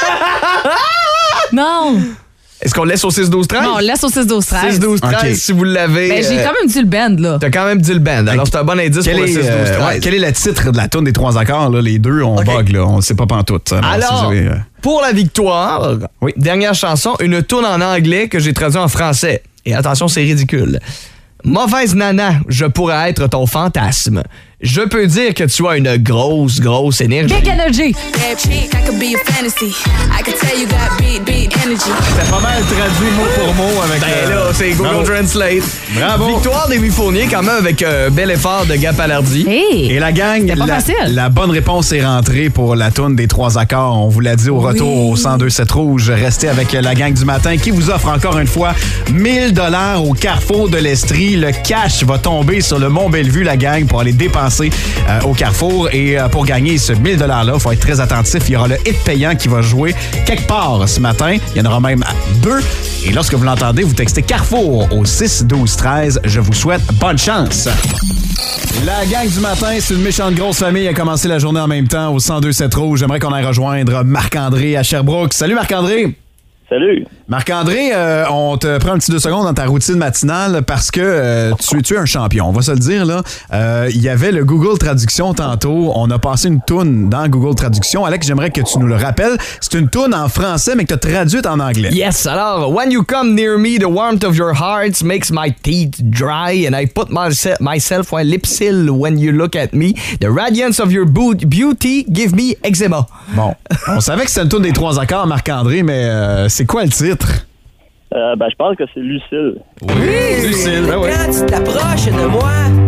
Non. Est-ce qu'on laisse au six douze treize? Non, on laisse au six douze treize. six douze treize Ok. si vous l'avez. Ben, j'ai euh, quand même dit le band, là. T'as quand même dit le band. Alors, c'est un bon indice Quel pour le est, six douze euh, treize. ouais, quel est le titre de la toune des trois accords? Là? Les deux, on Ok. bug, là. On ne sait pas pantoute. Alors, Alors, si vous avez, euh, pour la victoire, Oui. dernière chanson, une tourne en anglais que j'ai traduit en français. Et attention, c'est ridicule. Mauvaise nana, je pourrais être ton fantasme. Je peux dire que tu as une grosse, grosse énergie. Big Energy. Bad chick, I could be a fantasy. I could tell you got big, big energy. c'est pas mal traduit mot pour mot avec. Ben euh, là, c'est Google bravo. Translate. Bravo. Victoire d'Amy Fournier, quand même, avec un bel effort de Gap Palardi. Hey. Et la gang, pas la, facile. la bonne réponse est rentrée pour la toune des trois accords. On vous l'a dit au retour au cent deux sept Rouge. Restez avec la gang du matin qui vous offre encore une fois mille dollars au Carrefour de l'Estrie. Le cash va tomber sur le Mont Bellevue, la gang, pour aller dépenser euh, au Carrefour. Et euh, pour gagner ce mille dollars-là, il faut être très attentif. Il y aura le hit payant qui va jouer quelque part ce matin. Il y en aura même deux. Et lorsque vous l'entendez, vous textez Carrefour au six douze treize. Je vous souhaite bonne chance. La gang du matin, c'est une méchante grosse famille a commencé la journée en même temps au cent deux sept Rouge. J'aimerais qu'on aille rejoindre Marc-André à Sherbrooke. Salut Marc-André! Salut. Marc-André, euh, on te prend un petit deux secondes dans ta routine matinale parce que euh, tu, tu es un champion, on va se le dire. Là. Euh, il y avait le Google Traduction tantôt. On a passé une toune dans Google Traduction. Alex, j'aimerais que tu nous le rappelles. C'est une toune en français, mais que tu as traduite en anglais. Yes, alors, when you come near me, the warmth of your heart makes my teeth dry, and I put myself, myself on lip seal when you look at me. The radiance of your boot, beauty give me eczema. Bon, on savait que c'était une toune des trois accords, Marc-André, mais euh, c'est quoi le titre? Euh, ben, je pense que c'est Lucille. Oui, Lucille. Ben oui. Quand tu t'approches de moi,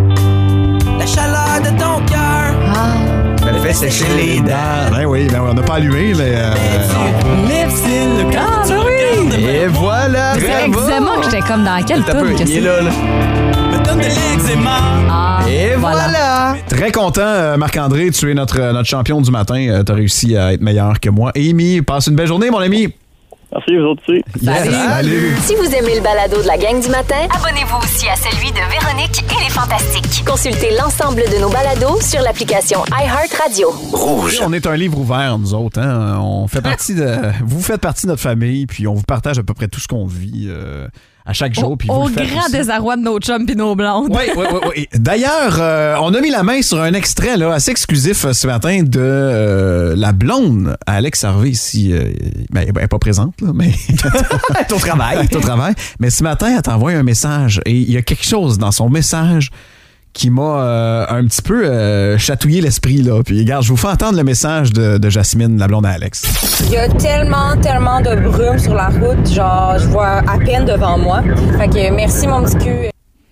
la chaleur de ton cœur. Elle fait sécher les dents. Ben oui, ben oui, on n'a pas allumé, mais... Euh, Lève-t-il le Ah, ben oui. Et voilà, C'est bravo. eczéma que j'étais comme dans quelle T'as peu, toune que il est c'est? là, là. me donne de l'eczéma. Ah, Et voilà. Très content, euh, Marc-André, tu es notre, notre champion du matin. Tu as réussi à être meilleur que moi. Amy, passe une belle journée, mon ami. Merci, vous autres aussi. Salut. Salut. Si vous aimez le balado de la gang du matin, abonnez-vous aussi à celui de Véronique et les Fantastiques. Consultez l'ensemble de nos balados sur l'application iHeartRadio. Rouge. On est un livre ouvert, nous autres. Hein? On fait partie de, vous faites partie de notre famille, puis on vous partage à peu près tout ce qu'on vit euh, à chaque jour. Puis vous Au le faites grand aussi. désarroi de nos chums et nos blondes. Oui, oui, oui. oui. D'ailleurs, euh, on a mis la main sur un extrait là, assez exclusif euh, ce matin de euh, la blonde à Alex Harvey ici. Euh, ben, elle n'est pas présente, là, mais Ton travail. ton travail. Mais ce matin, elle t'envoie un message et il y a quelque chose dans son message qui m'a euh, un petit peu euh, chatouillé l'esprit. Là. Puis regarde, je vous fais entendre le message de, de Jasmine, la blonde à Alex. Il y a tellement, tellement de brume sur la route, genre, je vois à peine devant moi. Fait que merci, mon petit cul.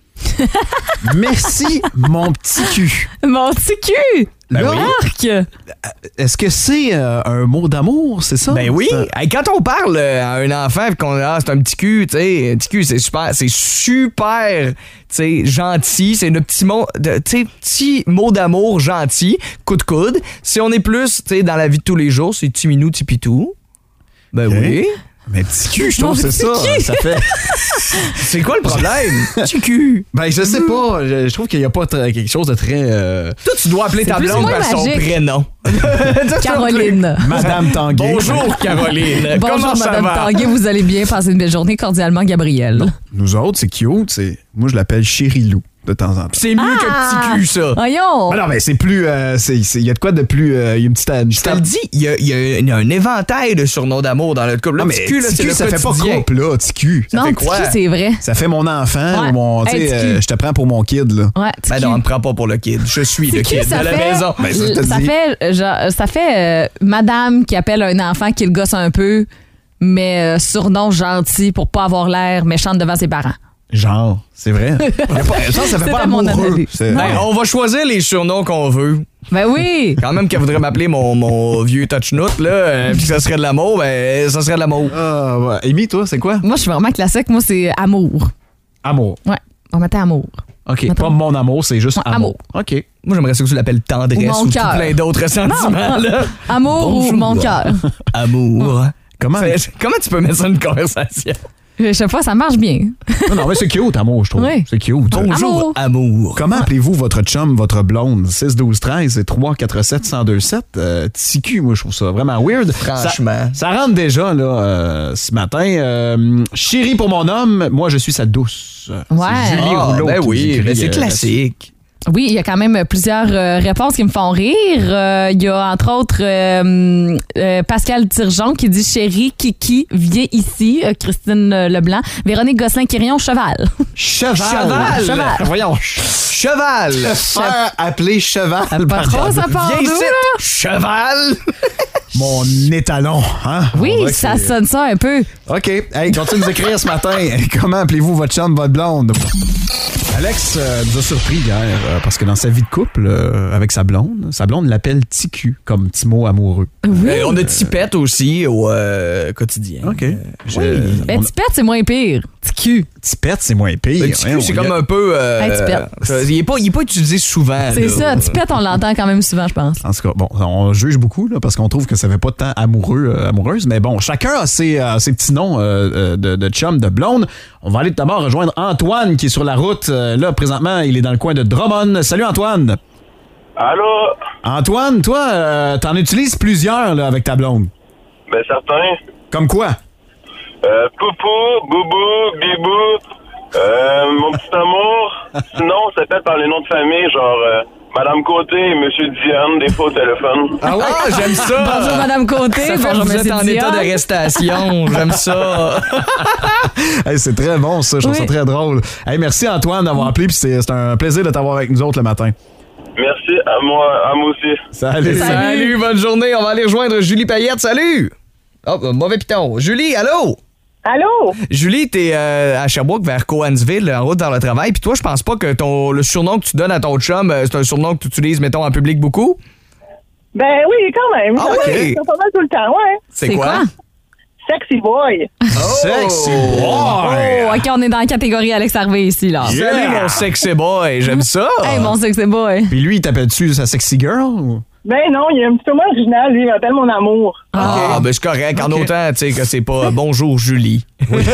Merci, mon petit cul. Mon petit cul! Ben oui. Marc! Est-ce que c'est euh, un mot d'amour, c'est ça? Ben oui. Ça- Hey, quand on parle euh, à un enfant et qu'on ah, c'est un petit cul, tu sais, un petit cul, c'est super, c'est super, tu sais, gentil. C'est le petit mot, de- tu sais, petit mot d'amour gentil, coup de coude. Si on est plus, tu sais, dans la vie de tous les jours, c'est petit minou, petit pitou. Ben Ok. oui. Mais petit cul, je trouve, Mon c'est petit ça. cul. Ça fait. C'est quoi le problème? Petit cul. Ben, je sais pas. Je, je trouve qu'il n'y a pas très- quelque chose de très. euh, Toi, tu dois appeler C'est ta plus ou blonde moins par son magique. prénom. Caroline. Madame Tanguay. Bonjour, Caroline. Bonjour, Comment ça Madame va? Tanguay, vous allez bien? Passez une belle journée. Cordialement, Gabrielle. Nous autres, c'est cute. C'est... Moi, je l'appelle Chérilou de temps en temps. C'est mieux que petit cul, ça. Voyons! Ben non, mais c'est plus. euh, c'est- c'est- Il y a de quoi de plus. euh, Il y a une petite. une Je te le petite- dis, il y a, il y a- il y a un éventail de surnoms d'amour dans notre couple. Non, Le mais petit cul, là, petit c'est cul, le ça fait pas quotidien. couple, là, petit cul. Ça non, fait petit quoi? cul, c'est vrai. Ça fait mon enfant Ouais. ou mon. Tu Hey, sais, petit euh, cul. je te prends pour mon kid, là. Ouais, petit Ben cul. non, on me prend pas pour le kid. Je suis le Petit cul, kid ça de la fait- maison. Ben, ça, je te ça dis. fait, euh, genre, ça fait euh, madame qui appelle un enfant qui le gosse un peu, mais euh, surnom gentil pour pas avoir l'air méchante devant ses parents. Genre, c'est vrai. Il y a pas- ça, ça fait pas C'était mon amoureux. analyse. C'est- Ben, on va choisir les surnoms qu'on veut. Ben oui! Quand même qu'elle voudrait m'appeler mon, mon vieux touch-note, là, euh, puis que ça serait de l'amour, ben ça serait de l'amour. Ah, ouais. Amy, toi, c'est quoi? Moi, je suis vraiment classique. Moi, c'est amour. Amour. Ouais, on mettait amour. OK. Mettons. Pas mon amour, c'est juste Ouais, amour. amour. OK. Moi, j'aimerais ça que tu l'appelles tendresse Ou mon ou, tout cœur. plein d'autres sentiments, là. Amour Bonjour. ou mon cœur? Amour. Comment? C'est- Comment tu peux mettre ça dans une conversation? Je sais pas, ça marche bien. Non, non, mais c'est cute, amour, je trouve. Oui. C'est cute. Bonjour, Amour. amour. Comment appelez-vous votre chum, votre blonde? six douze treize et trois quatre sept un zéro deux sept. Euh, T Q, moi, je trouve ça vraiment weird. Franchement. Ça, ça rentre déjà, là, euh, ce matin. Euh, chérie pour mon homme, moi, je suis sa douce. Ouais. C'est Julie Ah, Rouleau ben qui oui, écrit, ben c'est euh, classique. Oui, il y a quand même plusieurs euh, réponses qui me font rire. Euh, Il y a entre autres euh, euh, Pascal Tirjon qui dit chérie, Kiki, viens ici. Euh, Christine euh, Leblanc. Véronique Gosselin-Quirion, cheval. Cheval. Cheval. Cheval. Voyons. Cheval. Faire appeler cheval. Pas par trop, ça part Viens d'où, ici. là? Cheval. Mon étalon, hein? On Oui, dirait que ça c'est- sonne ça un peu. OK. Hey, continue de nous écrire ce matin. Comment appelez-vous votre chum, votre blonde? Alex euh, nous a surpris hier euh, parce que dans sa vie de couple, euh, avec sa blonde, sa blonde l'appelle T Q, comme petit mot amoureux. Oui. Euh, on a Tipette aussi au euh, quotidien. OK. Je- Ben, on- Tipette, c'est moins pire. Petit cul. Tipette, c'est moins pire. Le petit cul, Ouais, c'est on- comme un peu. euh, Hey, Tipette. euh, il, est pas, il est pas utilisé souvent. C'est là. ça. Tipette, on l'entend quand même souvent, je pense. En tout cas, bon, on juge beaucoup là, parce qu'on trouve que ça fait pas tant amoureux, euh, amoureuse, mais bon, chacun a ses, euh, ses petits noms euh, de, de chum, de blonde. On va aller d'abord rejoindre Antoine qui est sur la route. Euh, là, présentement, il est dans le coin de Drummond. Salut Antoine. Allô? Antoine, toi, euh, t'en utilises plusieurs là, avec ta blonde. Ben, certain. Comme quoi? Euh, poupou, boubou, bibou, euh, mon petit amour. Sinon, on s'appelle par les noms de famille, genre euh, Madame Côté et Monsieur Diane, des fois au téléphone. Ah ouais, ah, j'aime ça. Bonjour, Madame Côté. Ça fait que Bonjour, vous êtes Monsieur en Dion. état d'arrestation. J'aime ça. Hey, c'est très bon ça, je trouve Oui. ça très drôle. Hey, merci Antoine d'avoir appelé, puis c'est c'est un plaisir de t'avoir avec nous autres le matin. Merci à moi, à moi aussi. Salut. Salut, bonne journée. On va aller rejoindre Julie Payette. Salut. Oh, euh, mauvais piton. Julie, allô? Allô? Julie, t'es euh, à Sherbrooke vers Coansville, en route vers le travail. Puis toi, je pense pas que ton le surnom que tu donnes à ton chum, euh, c'est un surnom que tu utilises, mettons, en public beaucoup? Ben oui, quand même. Ah, Ça ok. va, c'est pas mal tout le temps, ouais. C'est C'est quoi? quoi? Sexy boy. Sexy boy! Oh, OK, on est dans la catégorie Alex Harvey ici, là. Salut, mon sexy boy. J'aime ça. Hey, mon sexy boy. Puis lui, il t'appelle-tu sa sexy girl? Ou? Ben non, il est un petit peu moins original, lui, il m'appelle mon amour. Ah, ben c'est correct, en Okay. autant, tu sais, que c'est pas bonjour Julie.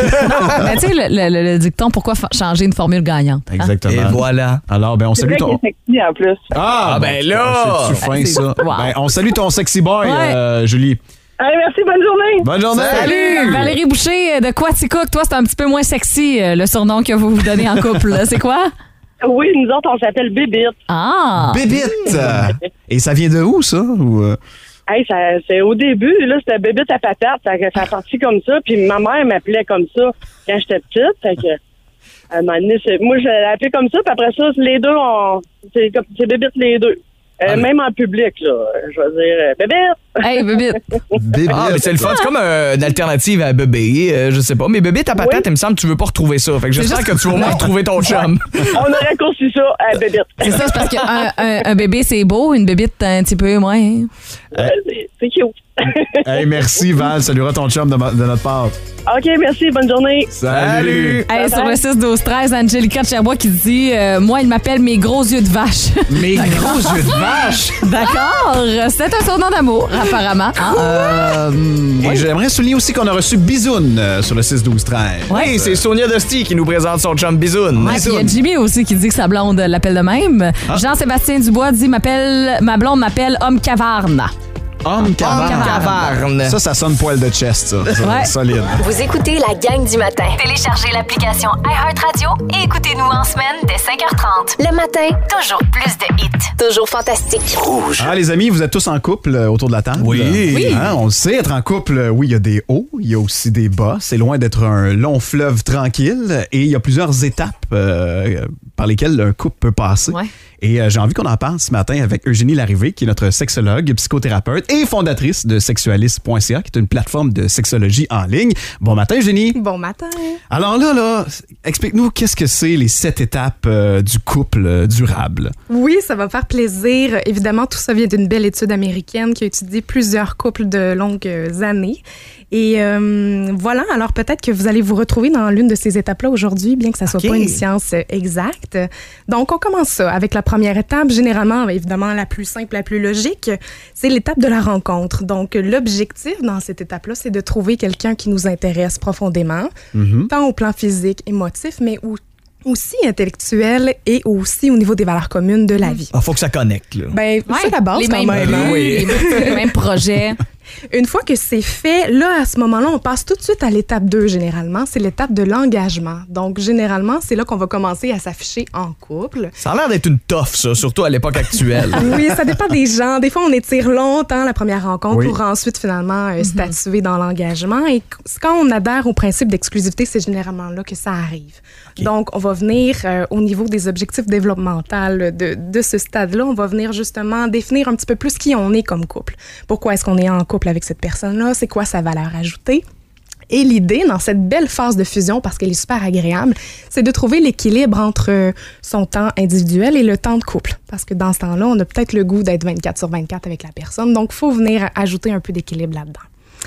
Ben, tu sais, le, le- le dicton, pourquoi fa- changer une formule gagnante? hein? Exactement. Et voilà. Alors, ben, on C'est salue vrai ton... qu'il est sexy en plus. Ah, Ah, ben là! C'est fin, C'est- ça. Wow. Ben, on salue ton sexy boy, Ouais. euh, Julie. Allez, merci, bonne journée. Bonne journée. Salut! Valérie Boucher de Quaticook. Toi, c'est un petit peu moins sexy, euh, le surnom que vous vous donnez en couple. C'est quoi? Oui, nous autres, on s'appelle Bébite. Ah! Bébite. Et ça vient de où, ça? Ou, euh, Hey, ça, c'est au début, là, c'était Bébite à patate. Ça, ça a parti comme ça. Puis ma mère m'appelait comme ça quand j'étais petite. Fait que, à un moment donné, c'est- moi, je l'ai appelé comme ça. Puis après ça, les deux, on, c'est, comme- c'est Bébite les deux. Euh, même en public, là. Je veux dire, euh, Bébite! Hey, Bébite! Bébite. Ah, mais c'est le fun. C'est comme euh, une alternative à bébé. euh, je sais pas. Mais bébé, ta patate, Oui. il me semble que tu veux pas retrouver ça. Fait que j'espère juste- que tu vas au moins retrouver ton chum. On a raccourci ça à Bébite. C'est ça, c'est parce qu'un un, un bébé, c'est beau, une bébite, un petit peu moins. hein. Euh, c'est, c'est cute. Hey, merci, Val. Saluera ton chum de, ma- de notre part. OK, merci. Bonne journée. Salut. Hey, sur le six douze treize, Angelica de Sherbrooke qui dit euh, moi, il m'appelle mes gros yeux de vache. Mes gros yeux de vache. D'accord, c'est un surnom d'amour, apparemment. Hein? Euh, Et j'aimerais souligner aussi qu'on a reçu Bisoun euh, sur le six douze treize. Oui, c'est Sonia Dosti qui nous présente son chum Bisoun. Ouais, puis il y a Jimmy aussi qui dit que sa blonde l'appelle de même. Ah. Jean-Sébastien Dubois dit m'appelle ma blonde m'appelle homme cavarne. Homme caverne. Cavarne. Ça, ça sonne poil de chest, ça. Ça, Ouais. Solide. Vous écoutez la gang du matin. Téléchargez l'application iHeartRadio et écoutez-nous en semaine dès cinq heures trente. Le matin, toujours plus de hits. Toujours fantastique. Ah, les amis, vous êtes tous en couple euh, autour de la table? Oui. Oui. Hein, on le sait, être en couple, euh, oui, il y a des hauts, il y a aussi des bas. C'est loin d'être un long fleuve tranquille et il y a plusieurs étapes euh, par lesquelles un couple peut passer. Ouais. Et euh, j'ai envie qu'on en parle ce matin avec Eugénie Larrivée, qui est notre sexologue, psychothérapeute et fondatrice de sexualiste point c a, qui est une plateforme de sexologie en ligne. Bon matin, Eugénie. Bon matin. Alors là, là, explique-nous qu'est-ce que c'est les sept étapes euh, du couple euh, durable. Oui, ça va faire plaisir. Évidemment, tout ça vient d'une belle étude américaine qui a étudié plusieurs couples de longues années. Et euh, voilà, alors peut-être que vous allez vous retrouver dans l'une de ces étapes-là aujourd'hui, bien que ça soit OK. pas une science euh, exacte. Donc, on commence ça avec la première étape, généralement, évidemment, la plus simple, la plus logique, c'est l'étape de la rencontre. Donc, l'objectif dans cette étape-là, c'est de trouver quelqu'un qui nous intéresse profondément, Mhm. tant au plan physique, émotif, mais ou- aussi intellectuel et aussi au niveau des valeurs communes de la vie. Ah, faut que ça connecte, là. Ben, c'est la base les quand mêmes même. buts, hein? Oui. les, les mêmes projets. Une fois que c'est fait, là, à ce moment-là, on passe tout de suite à l'étape deux, généralement. C'est l'étape de l'engagement. Donc, généralement, c'est là qu'on va commencer à s'afficher en couple. Ça a l'air d'être une toffe, ça, surtout à l'époque actuelle. Oui, ça dépend des gens. Des fois, on étire longtemps la première rencontre Oui. pour ensuite, finalement, euh, statuer dans l'engagement. Et quand on adhère au principe d'exclusivité, c'est généralement là que ça arrive. Donc, on va venir, euh, au niveau des objectifs développementaux de, de ce stade-là, on va venir justement définir un petit peu plus qui on est comme couple. Pourquoi est-ce qu'on est en couple avec cette personne-là? C'est quoi sa valeur ajoutée? Et l'idée, dans cette belle phase de fusion, parce qu'elle est super agréable, c'est de trouver l'équilibre entre euh, son temps individuel et le temps de couple. Parce que dans ce temps-là, on a peut-être le goût d'être vingt-quatre sur vingt-quatre avec la personne. Donc, il faut venir ajouter un peu d'équilibre là-dedans.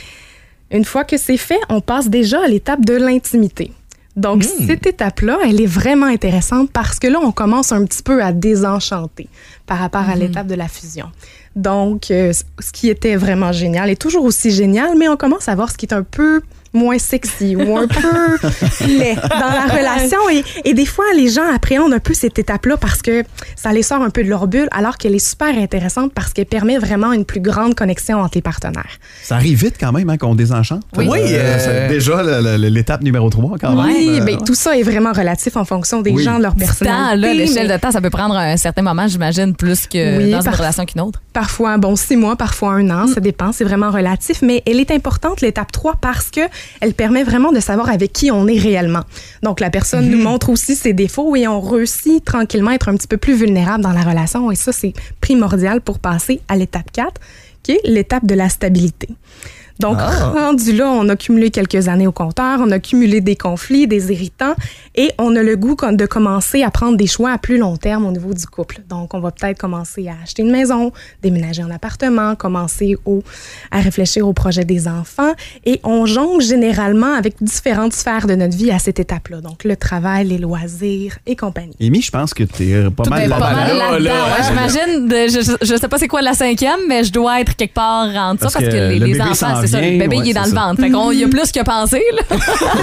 Une fois que c'est fait, on passe déjà à l'étape de l'intimité. Donc, Mmh. cette étape-là, elle est vraiment intéressante parce que là, on commence un petit peu à désenchanter par rapport à l'étape de la fusion. Donc, euh, ce qui était vraiment génial est toujours aussi génial, mais on commence à voir ce qui est un peu moins sexy ou un peu laid dans la relation. Et, et des fois, les gens appréhendent un peu cette étape-là parce que ça les sort un peu de leur bulle, alors qu'elle est super intéressante parce qu'elle permet vraiment une plus grande connexion entre les partenaires. Ça arrive vite quand même hein, qu'on désenchante. Oui. Oui, euh, c'est déjà le- le- l'étape numéro trois quand même. Oui, Euh, ben, tout ça est vraiment relatif en fonction des Oui. gens, de leur Du temps, personnalité. là, l'échelle mais de temps, ça peut prendre un certain moment, j'imagine, plus que Oui, dans une par- relation qu'une autre. Parfois, bon, six mois, parfois un an, ça dépend, c'est vraiment relatif, mais elle est importante, l'étape trois, parce que elle permet vraiment de savoir avec qui on est réellement. Donc, la personne nous montre aussi ses défauts et on réussit tranquillement à être un petit peu plus vulnérable dans la relation et ça, c'est primordial pour passer à l'étape quatre, qui est l'étape de la stabilité. Donc, Ah. rendu là, on a cumulé quelques années au compteur, on a cumulé des conflits, des irritants, et on a le goût comme de commencer à prendre des choix à plus long terme au niveau du couple. Donc, on va peut-être commencer à acheter une maison, déménager en appartement, commencer au, à réfléchir au projet des enfants, et on jongle généralement avec différentes sphères de notre vie à cette étape-là. Donc, le travail, les loisirs et compagnie. Amy, je pense que t'es pas Tout mal est pas là-dedans. mal là-dedans. là, Ouais, j'imagine, de- je, je sais pas c'est quoi la cinquième, mais je dois être quelque part entre Parce ça parce que que les, le les bébé enfants, s'en c'est ça, le vient, bébé ouais, il est dans c'est le ça. ventre. Fait qu'on y a plus qu'il a pensé. Là.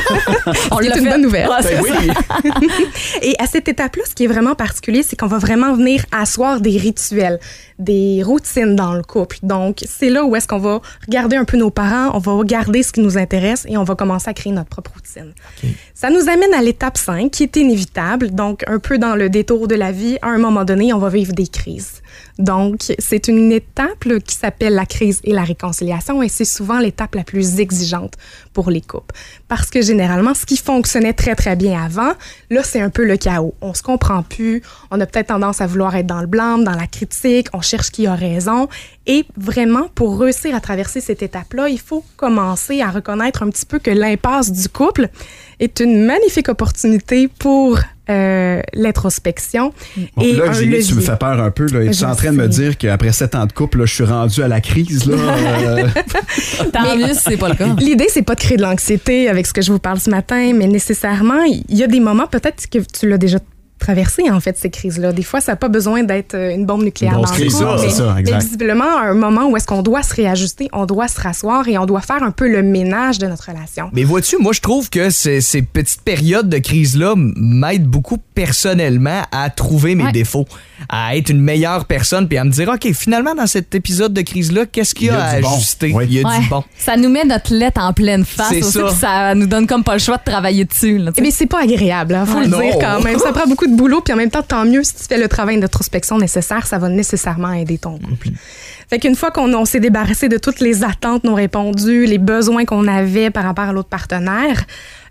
On C'est l'a une fait. bonne nouvelle. Ouais, c'est Ben ça. oui. Et à cette étape-là, ce qui est vraiment particulier, c'est qu'on va vraiment venir asseoir des rituels, des routines dans le couple. Donc, c'est là où est-ce qu'on va regarder un peu nos parents, on va regarder ce qui nous intéresse et on va commencer à créer notre propre routine. Ça nous amène à l'étape cinq, qui est inévitable. Donc, un peu dans le détour de la vie, à un moment donné, on va vivre des crises. Donc, c'est une étape là, qui s'appelle la crise et la réconciliation et c'est souvent l'étape la plus exigeante pour les couples. Parce que généralement, ce qui fonctionnait très, très bien avant, là, c'est un peu le chaos. On se comprend plus, on a peut-être tendance à vouloir être dans le blâme, dans la critique, on cherche qui a raison. Et vraiment, pour réussir à traverser cette étape-là, il faut commencer à reconnaître un petit peu que l'impasse du couple est une magnifique opportunité pour euh, l'introspection. Bon, et là, un Julie, tu me levier. fais peur un peu. Là. Es-tu Je en train de me sais. dire qu'après sept ans de couple, là, je suis rendu à la crise? Là, euh, Tant mieux si c'est pas le cas. L'idée, c'est pas de créer de l'anxiété avec ce que je vous parle ce matin, mais nécessairement, il y a des moments, peut-être que tu l'as déjà traversé, en fait, ces crises-là. Des fois, ça n'a pas besoin d'être euh, une bombe nucléaire Une dans grosse le crise, couple, ça, mais, c'est ça, exact. mais visiblement, à un moment où est-ce qu'on doit se réajuster, on doit se rasseoir et on doit faire un peu le ménage de notre relation. Mais vois-tu, moi, je trouve que ces, ces petites périodes de crise-là m'aident beaucoup personnellement à trouver mes Ouais. défauts, à être une meilleure personne, puis à me dire, OK, finalement, dans cet épisode de crise-là, qu'est-ce qu'il y a, Il y a à du bon. ajuster? Oui. Il y a Ouais. du bon. Ça nous met notre lettre en pleine face C'est aussi, ça. puis ça nous donne comme pas le choix de travailler dessus. Là, tu sais. Mais c'est pas agréable, il faut Ouais. le Non. dire quand même. Ça prend beaucoup de boulot, puis en même temps, tant mieux si tu fais le travail d'introspection nécessaire, ça va nécessairement aider ton couple. Fait qu'une fois qu'on on s'est débarrassé de toutes les attentes non répondues, les besoins qu'on avait par rapport à l'autre partenaire,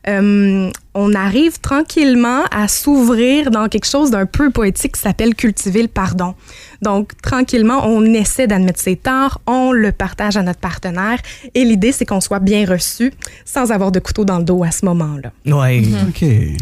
euh, on arrive tranquillement à s'ouvrir dans quelque chose d'un peu poétique qui s'appelle cultiver le pardon. Donc, tranquillement, on essaie d'admettre ses torts, on le partage à notre partenaire et l'idée, c'est qu'on soit bien reçu sans avoir de couteau dans le dos à ce moment-là. Ouais. OK.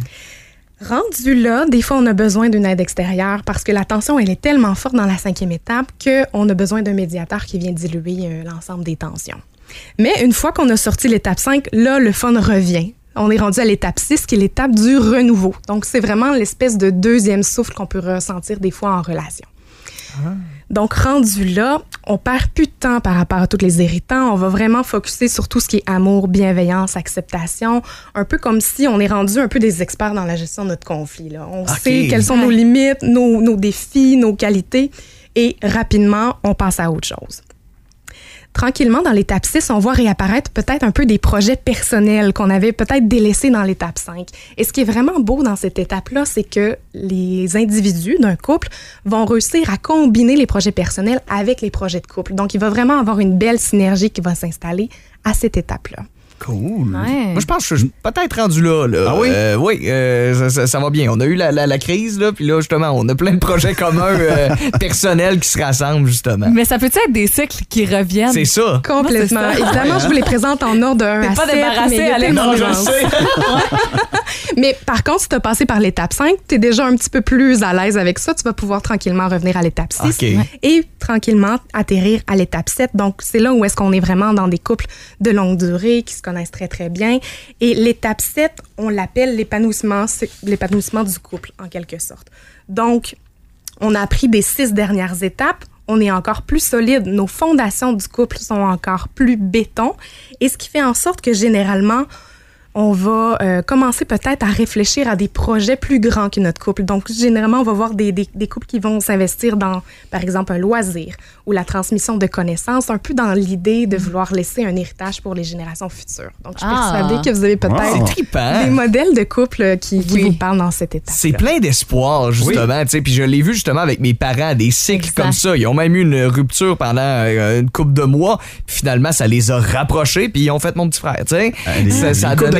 Rendu là, des fois, on a besoin d'une aide extérieure parce que la tension, elle est tellement forte dans la cinquième étape qu'on a besoin d'un médiateur qui vient diluer euh, l'ensemble des tensions. Mais une fois qu'on a sorti l'étape cinq, là, le fun revient. On est rendu à l'étape six, qui est l'étape du renouveau. Donc, c'est vraiment l'espèce de deuxième souffle qu'on peut ressentir des fois en relation. Donc, rendu là, on perd plus de temps par rapport à tous les irritants. On va vraiment focuser sur tout ce qui est amour, bienveillance, acceptation. Un peu comme si on est rendu un peu des experts dans la gestion de notre conflit. Là. On sait quelles sont nos limites, nos, nos défis, nos qualités. Et rapidement, on passe à autre chose. Tranquillement, dans l'étape six, on voit réapparaître peut-être un peu des projets personnels qu'on avait peut-être délaissés dans l'étape cinq. Et ce qui est vraiment beau dans cette étape-là, c'est que les individus d'un couple vont réussir à combiner les projets personnels avec les projets de couple. Donc, il va vraiment avoir une belle synergie qui va s'installer à cette étape-là. Cool. Ouais. Moi, je pense que je suis peut-être rendu là. là. Ah oui? Euh, oui, euh, ça, ça- ça va bien. On a eu la, la, la crise, là, puis là, justement, on a plein de projets communs euh, personnels qui se rassemblent, justement. Mais ça peut-être être des cycles qui reviennent. C'est ça. Complètement. Moi, c'est ça. Évidemment, je vous les présente en ordre de un T'es à pas sept, débarrassé, mais il y a allez, tellement non, de je nuances. sais. Mais par contre, si tu as passé par l'étape cinq, tu es déjà un petit peu plus à l'aise avec ça. Tu vas pouvoir tranquillement revenir à l'étape six OK. et tranquillement atterrir à l'étape sept. Donc, c'est là où est-ce qu'on est vraiment dans des couples de longue durée qui se connaissent très, très bien. Et l'étape sept, on l'appelle l'épanouissement, c'est l'épanouissement du couple, en quelque sorte. Donc, on a appris des six dernières étapes. On est encore plus solide. Nos fondations du couple sont encore plus béton. Et ce qui fait en sorte que généralement, on va euh, commencer peut-être à réfléchir à des projets plus grands que notre couple. Donc, généralement, on va voir des, des, des couples qui vont s'investir dans, par exemple, un loisir ou la transmission de connaissances, un peu dans l'idée de vouloir laisser un héritage pour les générations futures. Donc, je suis Ah. persuadée que vous avez peut-être Wow. C'est trippant. des modèles de couple qui, qui Oui. vous parlent dans cette étape. C'est plein d'espoir, justement. tu sais. Puis je l'ai vu justement avec mes parents, des cycles Exact. comme ça. Ils ont même eu une rupture pendant euh, une couple de mois. Puis finalement, ça les a rapprochés. Puis ils ont fait mon petit frère. tu sais. Euh, des- ça, ça a des couples de donné.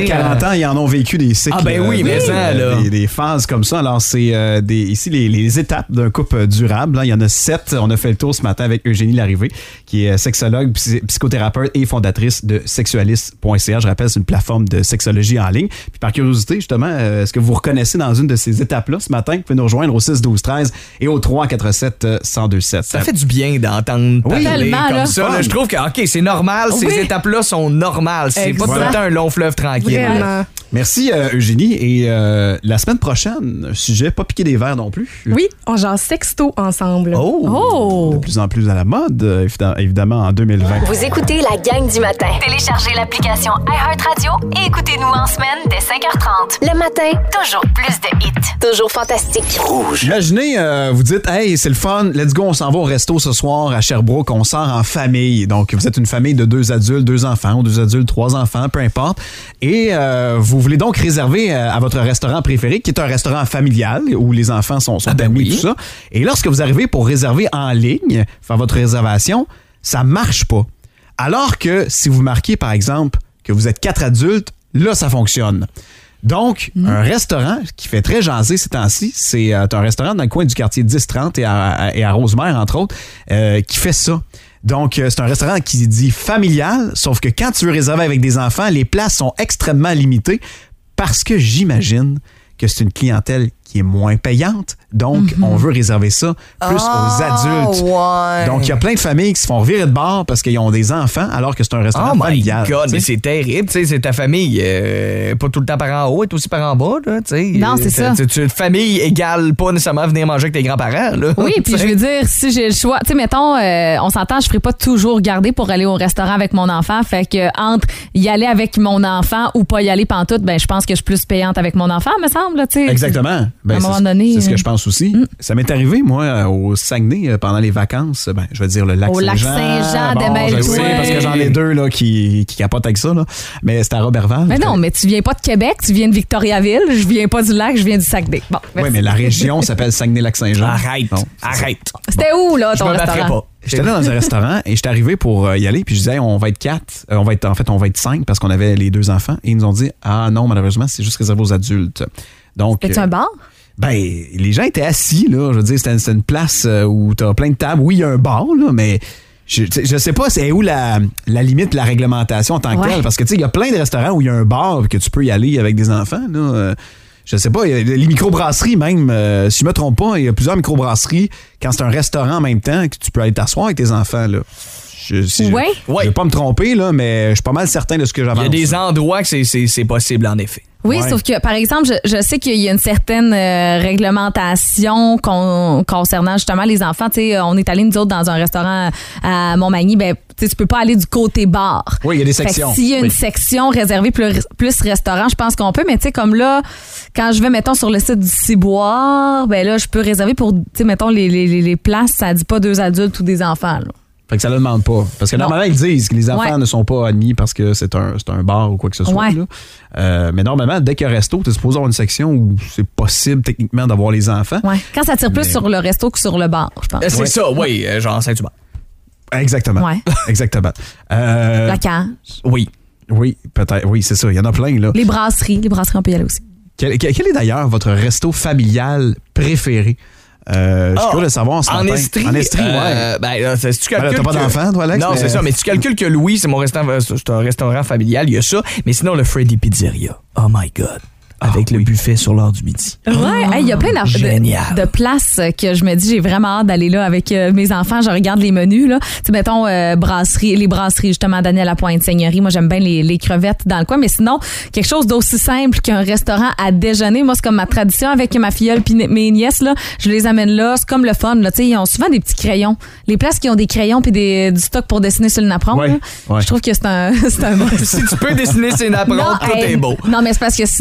quarante ans, ils en ont vécu des cycles. Ah ben oui, euh, mais des, ça, là. Des, des phases comme ça. Alors, c'est euh, des, ici les, les étapes d'un couple durable. Hein. Il y en a sept. On a fait le tour ce matin avec Eugénie Larrivée, qui est sexologue, psy- psychothérapeute et fondatrice de sexualiste point c a. Je rappelle, c'est une plateforme de sexologie en ligne. Puis par curiosité, justement, euh, est-ce que vous reconnaissez dans une de ces étapes-là ce matin? Vous pouvez nous rejoindre au six douze treize et au trois quatre sept un zéro deux sept. Ça fait du bien d'entendre Oui, parler tellement, comme là. ça. Là, je trouve que, OK, c'est normal. Ces Oui. étapes-là sont normales. C'est Exact. pas tout le temps un long fleuve tranquille. Vraiment. Merci, euh, Eugénie. Et euh, la semaine prochaine, un sujet pas piqué des verres non plus. Oui, on jase sexto ensemble. Oh! Oh! De plus en plus à la mode, euh, évidemment, évidemment, en deux mille vingt. Vous écoutez la gang du matin. Téléchargez l'application iHeartRadio et écoutez-nous en semaine dès cinq heures trente. Le matin, toujours plus de hits. Toujours fantastique. Imaginez, euh, vous dites, hey, c'est le fun, let's go, on s'en va au resto ce soir à Sherbrooke, on sort en famille. Donc, vous êtes une famille de deux adultes, deux enfants, ou deux adultes, trois enfants, peu importe. Et euh, vous voulez donc réserver euh, à votre restaurant préféré, qui est un restaurant familial, où les enfants sont, sont Ah ben amis, oui. tout ça. Et lorsque vous arrivez pour réserver en ligne, faire votre réservation, ça marche pas. Alors que si vous marquez, par exemple, que vous êtes quatre adultes, là, ça fonctionne. Donc, Mm. un restaurant qui fait très jaser ces temps-ci, c'est euh, un restaurant dans le coin du quartier dix trente et à, à- et à Rosemère, entre autres, euh, qui fait ça. Donc, euh, c'est un restaurant qui dit familial, sauf que quand tu veux réserver avec des enfants, les places sont extrêmement limitées parce que j'imagine que c'est une clientèle qui est moins payante. Donc, Mm-hmm. on veut réserver ça plus aux adultes. ouais. Donc, il y a plein de familles qui se font virer de bord parce qu'ils ont des enfants alors que c'est un restaurant Oh my familial. God, mais Tu sais. c'est terrible. Tu sais, c'est ta famille, euh, pas tout le temps par en haut, est aussi par en bas. Là, tu sais. Non, c'est Euh, ça. tu- tu- famille égale pas nécessairement venir manger avec tes grands-parents. Là. Oui, puis Tu je sais. veux dire, si j'ai le choix, tu sais, mettons, euh, on s'entend, je ferai pas toujours garder pour aller au restaurant avec mon enfant. Fait que entre y aller avec mon enfant ou pas y aller pantoute, ben je pense que je suis plus payante avec mon enfant, me semble, tu sais. Exactement. Ben, à un c'est- moment donné, c'est ce que euh, je pense aussi. Ça m'est arrivé, moi, euh, au Saguenay, euh, pendant les vacances. Ben, je vais dire le lac Au Saint-Jean. lac Saint-Jean, bon, démêle-toi. je sais, parce que j'en ai deux là, qui, qui capotent avec ça. Là. Mais c'était à Roberval. Mais non, mais tu viens pas de Québec, tu viens de Victoriaville, je viens pas du lac, je viens du Saguenay. Bon, Oui, merci. mais la région s'appelle Saguenay-Lac-Saint-Jean. Arrête, Bon. arrête. C'était où, là, Je ton me battrai restaurant? pas. J'étais là dans un restaurant et j'étais arrivé pour euh, y aller puis je disais hey, on va être quatre, Euh, on va être en fait on va être cinq parce qu'on avait les deux enfants et ils nous ont dit ah non malheureusement c'est juste réservé aux adultes. Donc C'était-tu un bar? ben, les gens étaient assis, là. Je veux dire, c'était c'était une place euh, où t'as plein de tables. Oui, il y a un bar, là, mais je, tu sais, je sais pas c'est où la, la limite de la réglementation en tant que Ouais. telle. Parce que, tu sais, il y a plein de restaurants où il y a un bar et que tu peux y aller avec des enfants, là. Euh, je sais pas, il y a les microbrasseries même, euh, si je me trompe pas, il y a plusieurs microbrasseries quand c'est un restaurant en même temps que tu peux aller t'asseoir avec tes enfants, là. Je, si je- Ouais. je vais pas me tromper, là, mais je suis pas mal certain de ce que Il j'avance. y a des endroits que c'est- c'est c'est possible, en effet. Oui, Ouais. sauf que, par exemple, je, je sais qu'il y a une certaine euh, réglementation con- concernant justement les enfants. Tu sais, on est allé, nous autres, dans un restaurant à Montmagny, ben, tu sais, tu peux pas aller du côté bar. Oui, il y a des Fait que sections. s'il y a une Oui. section réservée plus, plus restaurant, je pense qu'on peut. Mais tu sais, comme là, quand je vais, mettons, sur le site du Ciboire, ben là, je peux réserver pour, tu sais, mettons, les, les, les- les places, ça dit pas deux adultes ou des enfants, là. Fait que ça ne le demande pas. Parce que Non. normalement, ils disent que les enfants Ouais. ne sont pas admis parce que c'est un, c'est un bar ou quoi que ce soit. Ouais. là. Euh, mais normalement, dès qu'il y a un resto, tu es supposé avoir une section où c'est possible techniquement d'avoir les enfants. Ouais. Quand ça tire plus Mais- sur le resto que sur le bar, je pense. Euh, C'est Ouais. ça, oui, euh, genre Saint-Hubert. Exactement. Ouais. Exactement. Euh, La cage. oui. Oui, peut-être. Oui, c'est ça. Il y en a plein, là. Les brasseries. Les brasseries, on peut y aller aussi. Quel, quel- quel est d'ailleurs votre resto familial préféré? Euh, je suis Ah, curieux de savoir ce En matin. Estrie? En Estrie, ouais. euh, Ben, là, si tu Ben là, calcules t'as pas que- d'enfant, toi, Alex, Non, mais- c'est ça. Mais si tu calcules que Louis, c'est mon restaurant, c'est un restaurant familial, il y a ça. Mais sinon, le Freddy Pizzeria. Oh my God. Avec le buffet sur l'heure du midi. Ouais, hey, il y a plein d'ar- Génial. de, de places que je me dis, j'ai vraiment hâte d'aller là avec euh, mes enfants. Je regarde les menus, là. Tu sais, mettons, euh, brasserie, les brasseries, justement, Daniel Lapointe, Seigneurie. Moi, j'aime bien les, les crevettes dans le coin. Mais sinon, quelque chose d'aussi simple qu'un restaurant à déjeuner. Moi, c'est comme ma tradition avec ma filleule puis mes nièces, là. Je les amène là. C'est comme le fun, là. Tu sais, ils ont souvent des petits crayons. Les places qui ont des crayons puis des, du stock pour dessiner sur le napperon, Ouais, là. ouais. Je trouve que c'est un, c'est un bon. Si tu peux dessiner ses napperons, Non, tout hey, est beau. Non, mais c'est parce que sinon, la tendance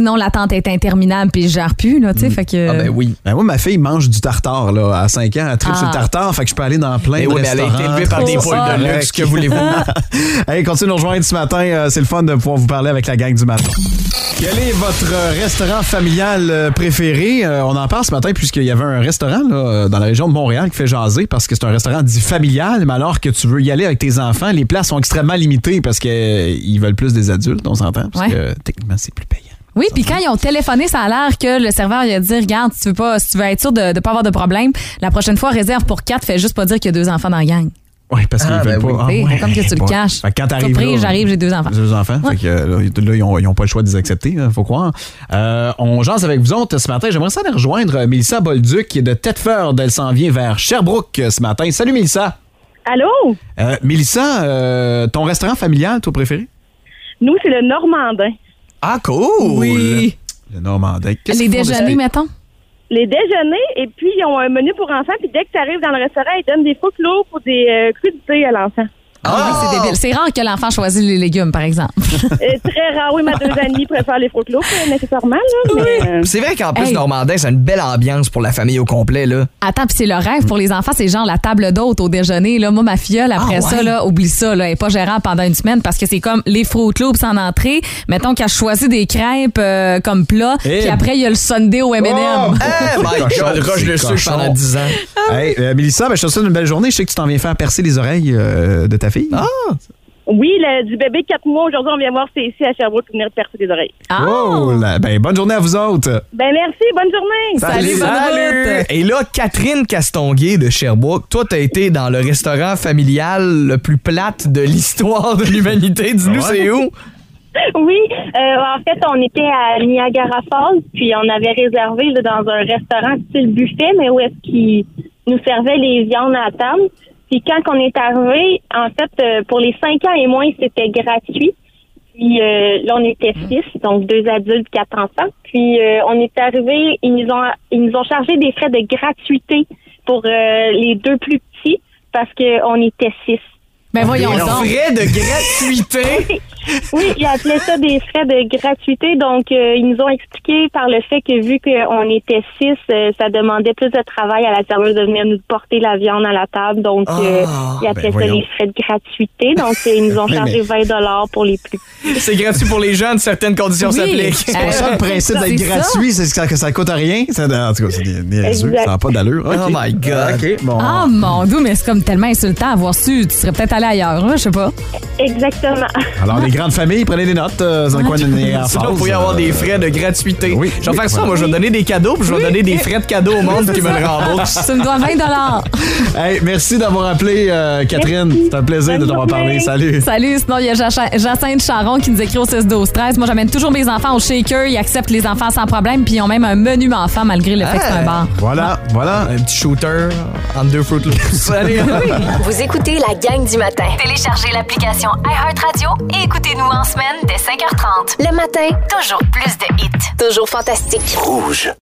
l'attente est interminable puis je gère plus, là, tu sais, fait que... Ah ben oui. Ben moi, ma fille mange du tartare, là, à cinq ans. Elle tripe Ah. sur le tartare, fait que je peux aller dans plein Mais de oui, mais elle a restaurants. été élevée par des poules de Correct. luxe, que voulez-vous? Hey, continuez de nous rejoindre ce matin. Euh, C'est le fun de pouvoir vous parler avec la gang du matin. Quel est votre euh, restaurant familial euh, préféré? Euh, on en parle ce matin puisqu'il y avait un restaurant là, euh, dans la région de Montréal qui fait jaser parce que c'est un restaurant dit familial, mais alors que tu veux y aller avec tes enfants, les places sont extrêmement limitées parce qu'ils veulent plus des adultes, on s'entend, parce Ouais. que techniquement, c'est plus payant. Oui, puis quand ils ont téléphoné, ça a l'air que le serveur il a dit, regarde, si tu veux pas, si tu veux être sûr de ne pas avoir de problème, la prochaine fois, réserve pour quatre, fais juste pas dire qu'il y a deux enfants dans la gang. Oui, parce qu'ils Ah, veulent ben pas. oui. Ah, ouais. Comme que tu le Ouais. caches. Fait que quand t'arrives Surprise, là, j'arrive, j'ai deux enfants. Deux enfants. Ouais. Fait que euh, là, ils n'ont pas le choix de les accepter, il faut croire. Euh, on jase avec vous autres ce matin. J'aimerais ça aller rejoindre Mélissa Bolduc qui est de Thetford. Elle s'en vient vers Sherbrooke ce matin. Salut Mélissa. Allô? Euh, Mélissa, euh, ton restaurant familial, toi préféré? Nous, c'est le Normandin. Ah, cool! Oui. Le Normandin. Qu'est-ce Les qu'ils font de déjeuners, spé- mettons. Les déjeuners, et puis ils ont un menu pour enfants, puis dès que tu arrives dans le restaurant, ils donnent des faux clos pour des euh, crudités à l'enfant. Ah, oui, c'est débile. C'est rare que l'enfant choisisse les légumes, par exemple. Euh, très rare, oui, ma deux amies préfèrent les faux clos, pas nécessairement, là, mais... euh, C'est vrai qu'en plus, Hey. Normandin, c'est une belle ambiance pour la famille au complet, là. Attends, puis c'est le rêve pour les enfants, c'est genre la table d'hôte au déjeuner. Là. Moi, ma filleule, après Ah, ça, ouais? là, oublie ça. Là, elle n'est pas gérable pendant une semaine parce que c'est comme les Fruit Loops en entrée. Mettons qu'elle choisit des crêpes euh, comme plat, Eh. puis après, il y a le sundae au M and M. Oh! Eh my Cochon, God, roche c'est le sucre cochon. pendant dix ans. Hey, euh, Mélissa, ben, je te souhaite une belle journée. Je sais que tu t'en viens faire percer les oreilles euh, de ta fille. Ah! Oui, le, du bébé quatre mois, aujourd'hui, on vient voir c'est ici à Sherbrooke pour venir percer des oreilles. Ah! Oh, là, ben, bonne journée à vous autres. Ben merci, bonne journée! Salut, bonne route. Et là, Catherine Castonguay de Sherbrooke, toi, t'as été dans le restaurant familial le plus plate de l'histoire de l'humanité. Dis-nous, Ouais. c'est où? Oui, euh, en fait, on était à Niagara Falls, puis on avait réservé là, dans un restaurant style buffet, mais où est-ce qu'ils nous servaient les viandes à la table. Puis quand on est arrivé, en fait, euh, pour les cinq ans et moins, c'était gratuit. Puis euh, là, on était six, donc deux adultes, quatre enfants. Puis euh, on est arrivé, ils nous ont ils nous ont chargé des frais de gratuité pour euh, les deux plus petits parce qu'on était six. Ben voyons Des donc. frais de gratuité? Oui, ils appelaient ça des frais de gratuité. Donc, euh, ils nous ont expliqué par le fait que vu qu'on était six, euh, ça demandait plus de travail à la serveuse de venir nous porter la viande à la table. Donc, euh, Ah, ils appelaient ben ça voyons. les frais de gratuité. Donc, euh, ils nous ont Mais- chargé mais- vingt dollars pour les plus. C'est gratuit pour les jeunes, certaines conditions Oui. s'appliquent. C'est pour ça le principe C'est d'être ça. gratuit, c'est que ça, que ça coûte rien. Ça, en tout cas, c'est des- des niaiseux, Exact. ça n'a pas d'allure. Ok. Oh my God. OK, bon. Ah, mon Dieu, mais c'est comme tellement insultant à avoir su. Tu serais peut-être allé ailleurs, hein, je sais pas. Exactement. Alors, les grandes familles, prenez des notes euh, dans le coin de Niagara Sinon, Falls. il pourrait y avoir Euh, des frais de gratuité. oui, je vais oui, faire ça, voilà. moi, je vais donner des cadeaux, puis je vais donner des frais de cadeaux au monde qui me le remboursent. Tu me dois vingt dollars. Hey, merci d'avoir appelé, euh, Catherine. Merci. C'est un plaisir de Bonne t'avoir parlé. journée. Salut. Salut, sinon il y a Jac- Jacinthe Charon qui nous écrit au six douze treize. Moi, j'amène toujours mes enfants au shaker. Ils acceptent les enfants sans problème, puis ils ont même un menu enfant malgré le fait que c'est un bar. Voilà, voilà. Un petit shooter en deux Fruit Loops. Allez, Vous écoutez la gang du matin. Téléchargez l'application iHeartRadio et écoutez-nous en semaine dès cinq heures trente. Le matin, toujours plus de hits. Toujours fantastique. Rouge.